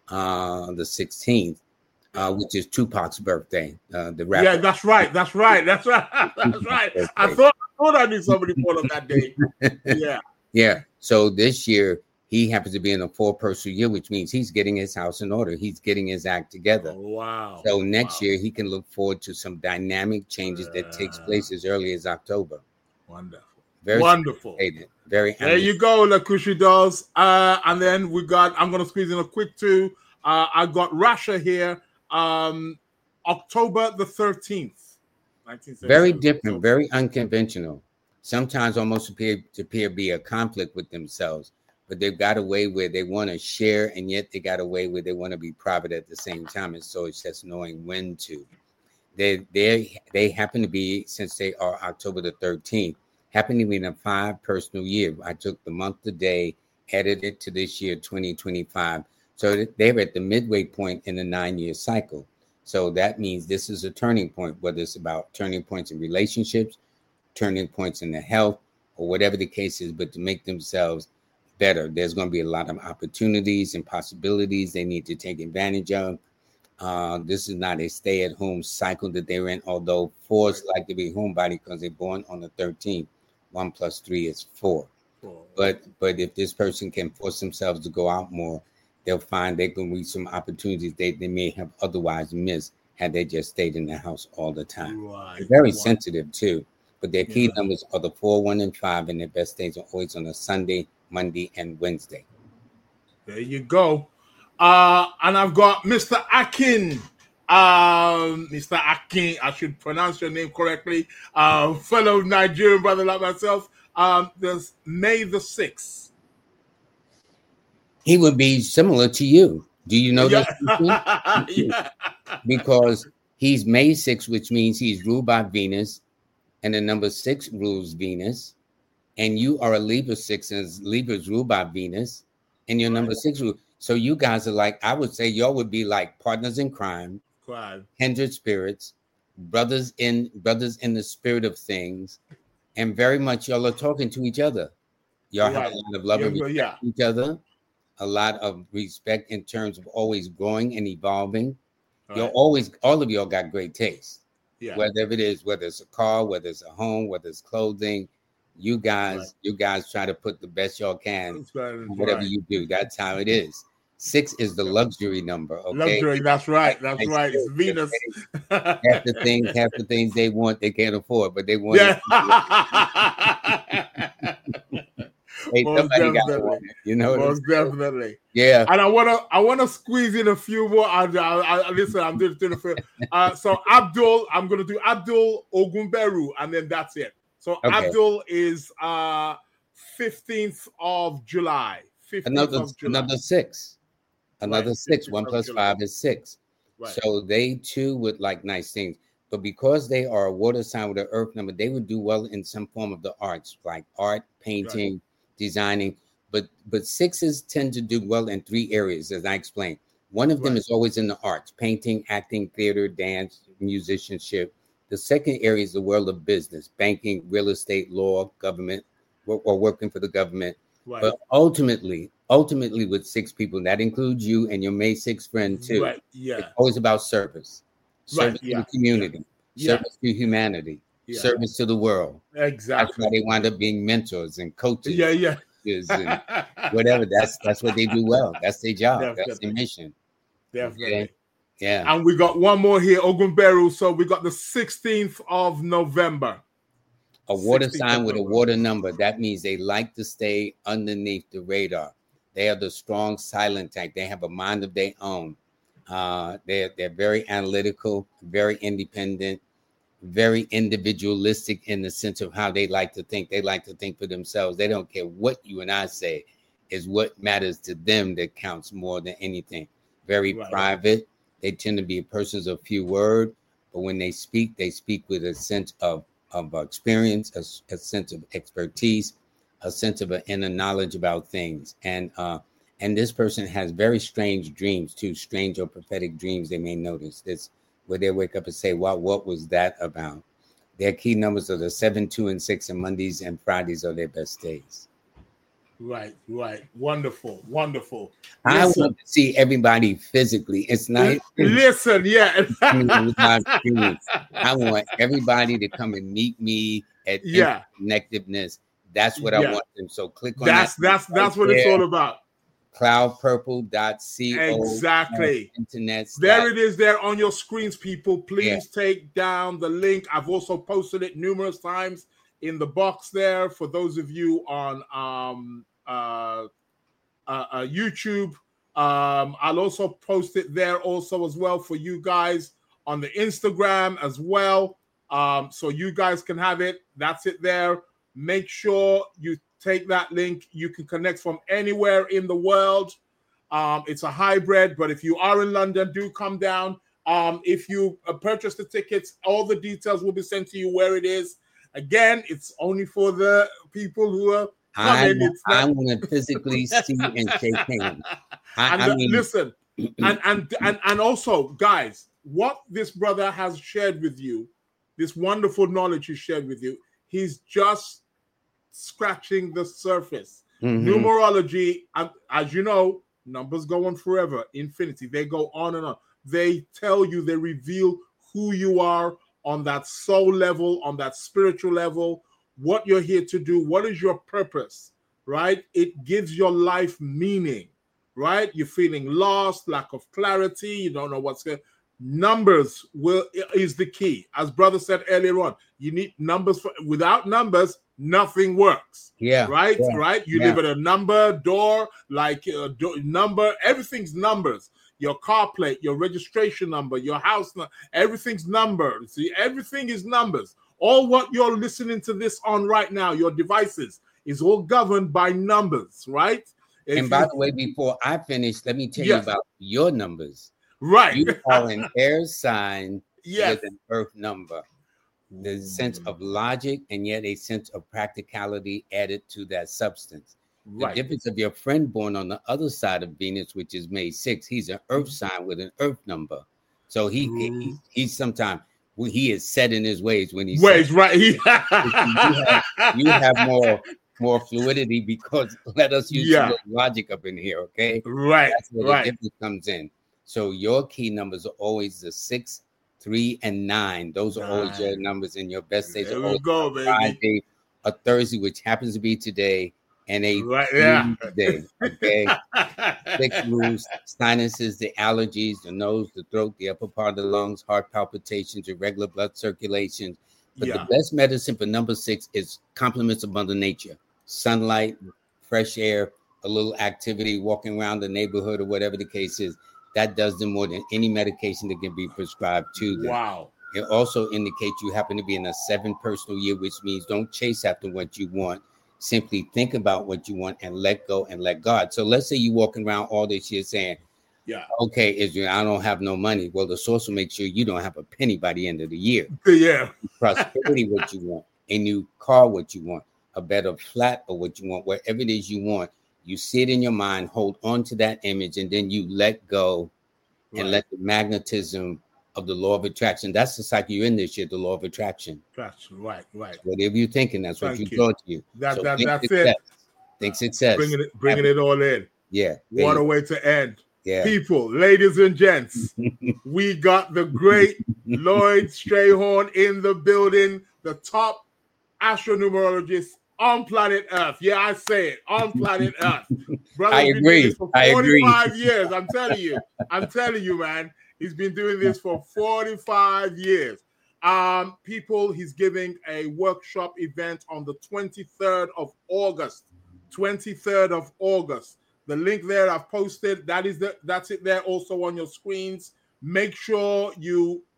uh, the sixteenth, uh, which is Tupac's birthday, uh, the rapper. Yeah, that's right. That's right. That's right. That's right. I thought I thought I knew somebody born on that day. Yeah. Yeah. So this year he happens to be in a four-person year, which means he's getting his house in order. He's getting his act together. Oh, wow. So next Wow. year he can look forward to some dynamic changes that takes place as early as October. Wonderful. Very Wonderful. sophisticated, very There you go, Lakushi dolls. Uh, and then we got, I'm going to squeeze in a quick two. Uh, I got Rasha here, um, October the thirteenth, nineteen seventy-seven. very different, So- very unconventional. Sometimes almost appear to appear be a conflict with themselves, but they've got a way where they want to share, and yet they got a way where they want to be private at the same time. And so it's just knowing when to. They they they happen to be, since they are October the thirteenth, happen to be in a five personal year. I took the month to day, added it to this year, twenty twenty-five. So they're at the midway point in a nine-year cycle. So that means this is a turning point, whether it's about turning points in relationships, turning points in the health, or whatever the case is, but to make themselves better. There's going to be a lot of opportunities and possibilities they need to take advantage of. Uh, this is not a stay-at-home cycle that they're in, although fours like to be homebody because they're born on the thirteenth. One plus three is four. But but if this person can force themselves to go out more, they'll find they can reach some opportunities they, they may have otherwise missed had they just stayed in the house all the time. Right. They're very Right. sensitive too, but their key Yeah. numbers are the four, one, and five, and their best days are always on a Sunday, Monday, and Wednesday. There you go. Uh, and I've got Mister Akin. Um, Mister Akin, I should pronounce your name correctly. Uh, fellow Nigerian brother like myself. Um, there's May the sixth. He would be similar to you. Do you know Yeah. that? Yeah. Because he's May sixth, which means he's ruled by Venus, and the number six rules Venus, and you are a Libra six, and Libra's ruled by Venus, and your number six rule. So you guys are like, I would say y'all would be like partners in crime, Crime. kindred spirits, brothers in brothers in the spirit of things, and very much y'all are talking to each other. Y'all have Right. a lot of love and Yeah, respect yeah. for each other, a lot of respect in terms of always growing and evolving. You're Right. always, all of y'all got great taste. Yeah. Whether it is, whether it's a car, whether it's a home, whether it's clothing, you guys, Right. you guys try to put the best y'all can, That's right, in that's whatever right. you do. That's how it is. Six is the luxury number. Okay, Luxury. That's right. That's Like, right. It's Venus. half the things, half the things they want, they can't afford, but they want. Yeah. it. Hey, Most somebody got to definitely. want it. You know. what I'm Most saying? definitely. Yeah. And I wanna, I wanna squeeze in a few more. I, I, I listen. I'm doing, doing the film. Uh, so Abdul, I'm gonna do Abdul Ogunberu, and then that's it. So Okay. Abdul is uh fifteenth of July. fifteenth Another of July. another six. Another Right, six. fifteenth One of plus July. five is six. Right. So they too would like nice things. But because they are a water sign with an earth number, they would do well in some form of the arts, like art, painting, designing. But but sixes tend to do well in three areas, as I explained. One of them Right. is always in the arts: painting, acting, theater, dance, musicianship. The second area is the world of business: banking, real estate, law, government, or, or working for the government. Right. But ultimately, ultimately, with six people, that includes you and your May six friend too. Right. Yeah. It's always about service, Right, service to yeah, the community, yeah. service to humanity, Yeah. service to the world. That's Exactly. why they wind up being mentors and coaches. Yeah. Yeah. And whatever. That's that's what they do well. That's their job. That's Definitely. their mission. Definitely. Okay. Yeah. And we got one more here, Ogunberu. So we got the sixteenth of November. A water sixteenth sign of with a November. water number. That means they like to stay underneath the radar. They are the strong, silent type. They have a mind of their own. Uh, they're they're very analytical, very independent, very individualistic in the sense of how they like to think. They like to think for themselves. They don't care what you and I say. Is what matters to them that counts more than anything. Very Right. private. They tend to be persons of few word, but when they speak, they speak with a sense of, of experience, a, a sense of expertise, a sense of an inner knowledge about things. And uh, and this person has very strange dreams too, strange or prophetic dreams. They may notice this, where they wake up and say, "Wow, what was that about?" Their key numbers are the seven, two, and six, and Mondays and Fridays are their best days. Right, right. Wonderful, wonderful. I Listen, want to see everybody physically. It's not. listen, yeah. I want everybody to come and meet me at Yeah. Connectiveness. That's what I Yeah. want them. So click on That's that. that's right that's what it's there, all about. cloud purple dot co. Exactly. Internet. There it is there on your screens, people. Please take down the link. I've also posted it numerous times in the box there for those of you on um uh, uh, uh YouTube. Um, I'll also post it there also as well for you guys on the Instagram as well. Um, so you guys can have it. That's it there. Make sure you take that link. You can connect from anywhere in the world. Um, it's a hybrid, but if you are in London, do come down. Um, if you uh, purchase the tickets, all the details will be sent to you where it is. Again, it's only for the people who are I, coming. It's I not- want to physically see and shake hands. I, and I the- mean, listen, and, and and and also, guys, what this brother has shared with you, this wonderful knowledge he shared with you, he's just scratching the surface. mhm. Numerology, and as you know, numbers go on forever, infinity. They go on and on. They tell you, they reveal who you are on that soul level, on that spiritual level, what you're here to do, what is your purpose, right? It gives your life meaning, right? You're feeling lost, lack of clarity, you don't know what's going. Numbers will is the key. As brother said earlier on, you need numbers. For, without numbers, nothing works. Yeah. Right, yeah, right. You yeah. live at a number, door, like a do, number. Everything's numbers. Your car plate, your registration number, your house number. Everything's numbers. See, everything is numbers. All what you're listening to this on right now, your devices, is all governed by numbers, right? If And by you- the way, before I finish, let me tell Yes. you about your numbers. right, You are an air sign yes, with an earth number. The sense of logic and yet a sense of practicality added to that substance. The right, difference of your friend born on the other side of Venus, which is May sixth, he's an earth sign with an earth number. So he, he Mm. he's sometimes he is set in his ways when he's Wait, right. you have more more fluidity because let us use Yeah. some logic up in here, okay? right, That's where right. the difference comes in. So your key numbers are always the six, three, and nine. Those are always your Nine. numbers, and your best days There are we always go, baby. Friday, a Thursday, which happens to be today, and a Right, yeah. Tuesday. Okay. Six rules: sinuses, the allergies, the nose, the throat, the upper part of the lungs, heart palpitations, irregular blood circulation. But Yeah. the best medicine for number six is compliments of Mother Nature, sunlight, fresh air, a little activity, walking around the neighborhood or whatever the case is. That does them more than any medication that can be prescribed to them. Wow. It also indicates you happen to be in a seven personal year, which means don't chase after what you want. Simply think about what you want and let go and let God. So let's say you're walking around all this year saying, Yeah. okay, Israel, I don't have no money. Well, the source will make sure you don't have a penny by the end of the year. Yeah. Prosperity, what you want, a new car, what you want, a better flat or what you want, whatever it is you want, you see it in your mind, hold on to that image, and then you let go and Right. let the magnetism of the law of attraction. That's the cycle you're in this year, the law of attraction. That's right, right. Whatever you're thinking, that's what Thank you you. draw to you. That, So that think that's success. it. Think success. Bringing it, bringing it all in. Yeah. What there a you- way to end. Yeah. People, ladies and gents, we got the great Lloyd Strayhorn in the building, the top astronumerologist on planet Earth. Yeah, I say it, on planet Earth. Brother's I been doing agree. this for I agree. forty-five years. I'm telling you. I'm telling you, man. He's been doing this for forty-five years. Um, people, he's giving a workshop event on the twenty-third of August. twenty-third of August. The link there I've posted. That is the that's it there also on your screens. Make sure you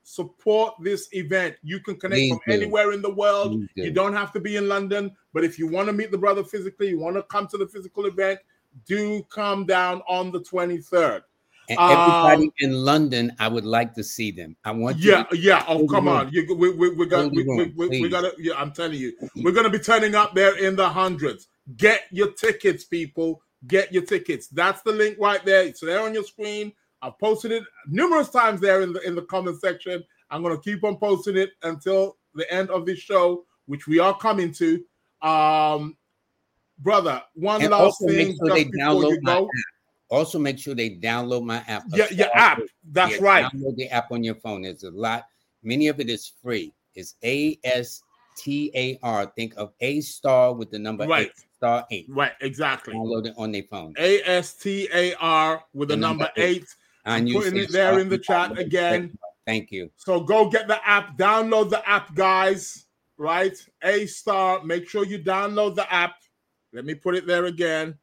support this event. You can connect Please from do. anywhere in the world. Please do. You don't have to be in London, but if you want to meet the brother physically, you want to come to the physical event, do come down on the twenty-third. And everybody Um, in London, I would like to see them. I want Yeah, you. yeah. Oh, Hold the come room. on. You, we, we, we got, Hold the we, we, room, we, we please. gotta. Yeah, I'm telling you, we're gonna be turning up there in the hundreds. Get your tickets, people. Get your tickets. That's the link right there. It's there on your screen. I've posted it numerous times there in the in the comment section. I'm gonna keep on posting it until the end of this show, which we are coming to. Um, brother, one And last also make thing sure they just before you download my go. app. Also make sure they download my app. Yeah, your app. That's Yeah, right. Download the app on your phone. There's a lot. Many of it is free. It's A S T A R. Think of A star with the number Right. eight. Star eight. Right, exactly. Download it on their phone. A S T A R with the, The number, number eight. eight. I'm And you putting say it there star in the eight. chat again. Thank you. So go get the app, download the app, guys. Right? A star. Make sure you download the app. Let me put it there again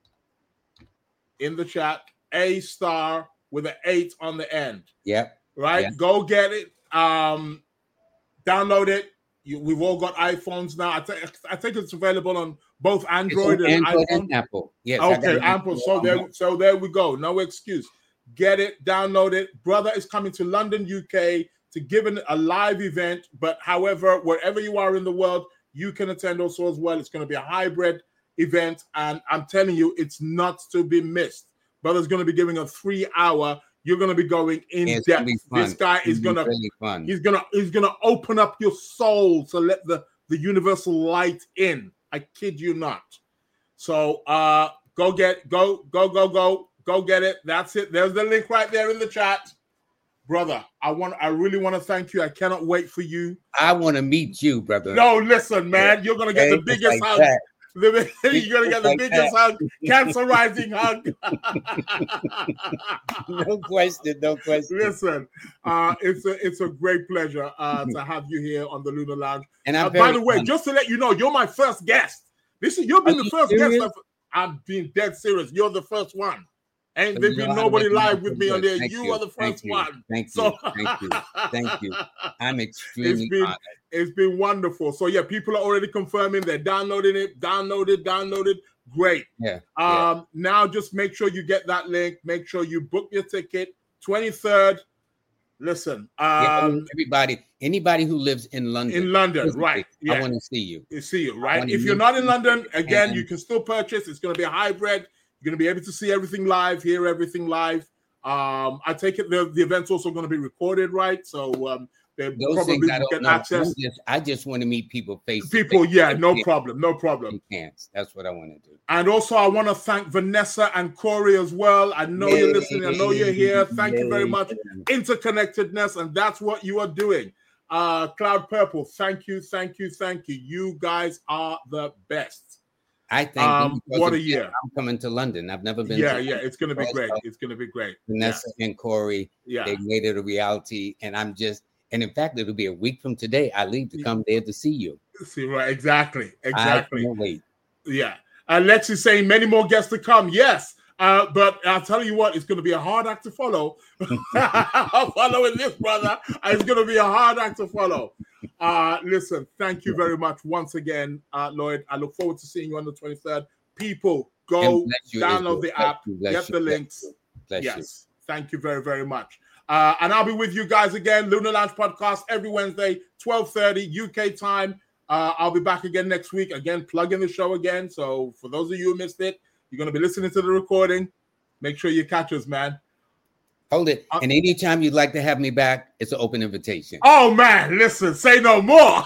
in the chat. A star with an eight on the end. Yep. Right? Yeah. Go get it. Um, download it. You, we've all got iPhones now. I, th- I think it's available on both It's Android on and Android iPhone. and Apple. Yes. I got Okay, it. Apple. So there, so there we go. No excuse. Get it, download it. Brother is coming to London, U K, to give an, a live event. But however, wherever you are in the world, you can attend also as well. It's going to be a hybrid event, and I'm telling you, it's not to be missed. Brother's going to be giving a three-hour. You're going to be going in It's gonna depth. be fun. This guy It's is gonna going be to really fun. he's gonna he's gonna open up your soul to let the the universal light in. I kid you not. So uh go get go go go go go get it. That's it. There's the link right there in the chat. Brother, I want I really want to thank you. I cannot wait for you. I want to meet you, brother. No, listen, man, you're gonna get Okay? the biggest Just like hug. that. The- You're gonna get the Like biggest hug, cancerizing hug. No question. No question. Listen, uh, it's a it's a great pleasure uh, to have you here on the Lunar Lounge. And I'm Uh, very by the way, honored. just to let you know, you're my first guest. This is you've been Are the you first serious? guest. Of, I'm being dead serious. You're the first one. Ain't You there know been how to nobody make me live feel with me on good. there. Thank You, are the Thank first you. one. Thank you. So Thank you. Thank you. I'm extremely It's been honored. it's been wonderful. So yeah, people are already confirming they're downloading it, downloaded, downloaded. Great. Yeah. yeah. Um, now just make sure you get that link. Make sure you book your ticket. twenty-third. Listen, Yeah, um, everybody, anybody who lives in London, in London, physically, right? I Yeah. want to see you. You see it, I right? wanna If you're meet not in you. London, again, And- you can still purchase. It's going to be a hybrid. You're going to be able to see everything live, hear everything live. Um, I take it the, the event's also going to be recorded, right? So um, they Those probably things I will don't get know. access. I'm just, I just want to meet people face to People, face. yeah, no Yeah. problem, no problem. Chance. That's what I want to do. And also, I want to thank Vanessa and Corey as well. I know you're listening. I know you're here. Thank you very much. Interconnectedness, and that's what you are doing. Uh, Cloud Purple, thank you, thank you, thank you. You guys are the best. I think Um, what a year. I'm coming to London. I've never been. Yeah, to yeah, it's going to be Also, great. It's going to be great. Vanessa and Corey, Yeah. they made it a reality, and I'm just. And in fact, it'll be a week from today. I leave to come there to see you. See, right, exactly, exactly. I can't wait. Yeah. And Lex is saying many more guests to come. Yes. Uh, but I'll tell you what, it's going to be a hard act to follow. Following this, brother, it's going to be a hard act to follow. Uh, listen, thank you very much once again, uh, Lloyd. I look forward to seeing you on the twenty-third. People, go And bless you, download Israel. the Bless app, you, bless get you, the bless links. you, bless you. Yes. Thank you very, very much. Uh, and I'll be with you guys again, Lunar Lounge Podcast, every Wednesday, twelve thirty U K time. Uh, I'll be back again next week. Again, plug in the show again. So for those of you who missed it, you're going to be listening to the recording. Make sure you catch us, man. Hold it. Uh, and anytime you'd like to have me back, it's an open invitation. Oh, man, listen, say no more.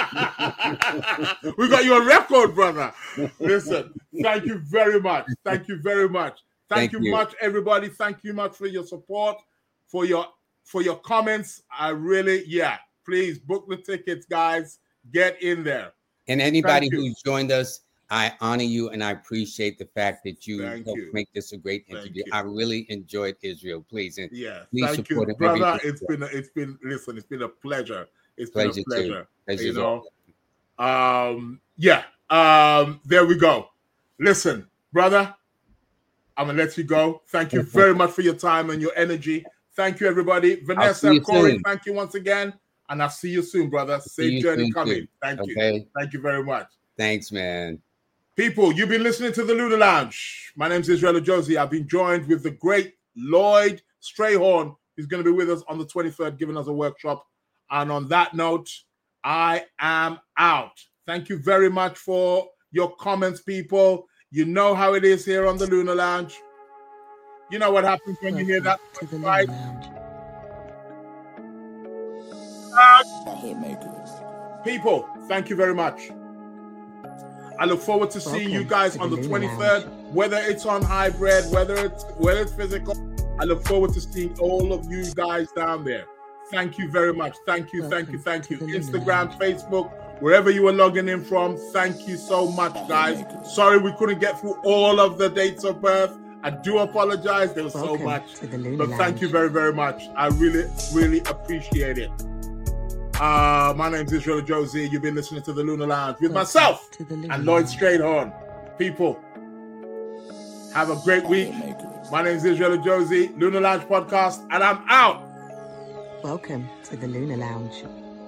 We got you on record, brother. Listen, thank you very much. Thank you very much. Thank, Thank you, you. much, everybody. Thank you much for your support, for your for your comments. I really, yeah, please book the tickets, guys. Get in there. And anybody Thank you. who's joined us, I honor you and I appreciate the fact that you Thank helped you. make this a great Thank interview. you. I really enjoyed Israel. Please, and Yeah, please thank you, support him brother. every It's day. been, a, it's been. Listen, it's been a pleasure. It's Pleasure been a too. pleasure. Pleasure's You know. all. Um. Yeah. Um. There we go. Listen, brother. I'm gonna let you go. Thank you very much for your time and your energy. Thank you, everybody. see Vanessa, you Corey, soon. thank you once again. And I'll see you soon, brother. See Safe you journey soon, coming. too. Thank you. Okay. Thank you very much. Thanks, man. People, you've been listening to the Lunar Lounge. My name's Israel Josie. I've been joined with the great Lloyd Strayhorn, who's going to be with us on the twenty-third, giving us a workshop. And on that note, I am out. Thank you very much for your comments, people. You know how it is here on the Lunar Lounge. You know what happens when you hear that. To the Lunar Right? Lounge. The Hitmakers. People, thank you very much. I look forward to seeing you Welcome guys to on the the Lunar twenty-third, whether it's on hybrid, whether it's whether it's physical. I look forward to seeing all of you guys down there. Thank you very much. Thank you, thank you, Welcome thank to you. the Lunar Instagram, Lounge. Facebook, wherever you are logging in from, thank you so much, guys. Sorry we couldn't get through all of the dates of birth. I do apologize. There was so Welcome much. to the Lunar But thank you Lounge. very, very much. I really, really appreciate it. Uh, my name's Israel Josie. You've been listening to the Lunar Lounge with Welcome myself to the Lunar and Lloyd Lounge. Strayhorn. People, have a great The week. Hitmakers. My name's Israel Josie, Lunar Lounge Podcast, and I'm out. Welcome to the Lunar Lounge.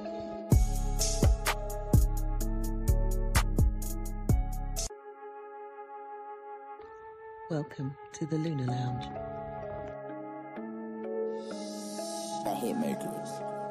Welcome to the Lunar Lounge. The Hitmakers.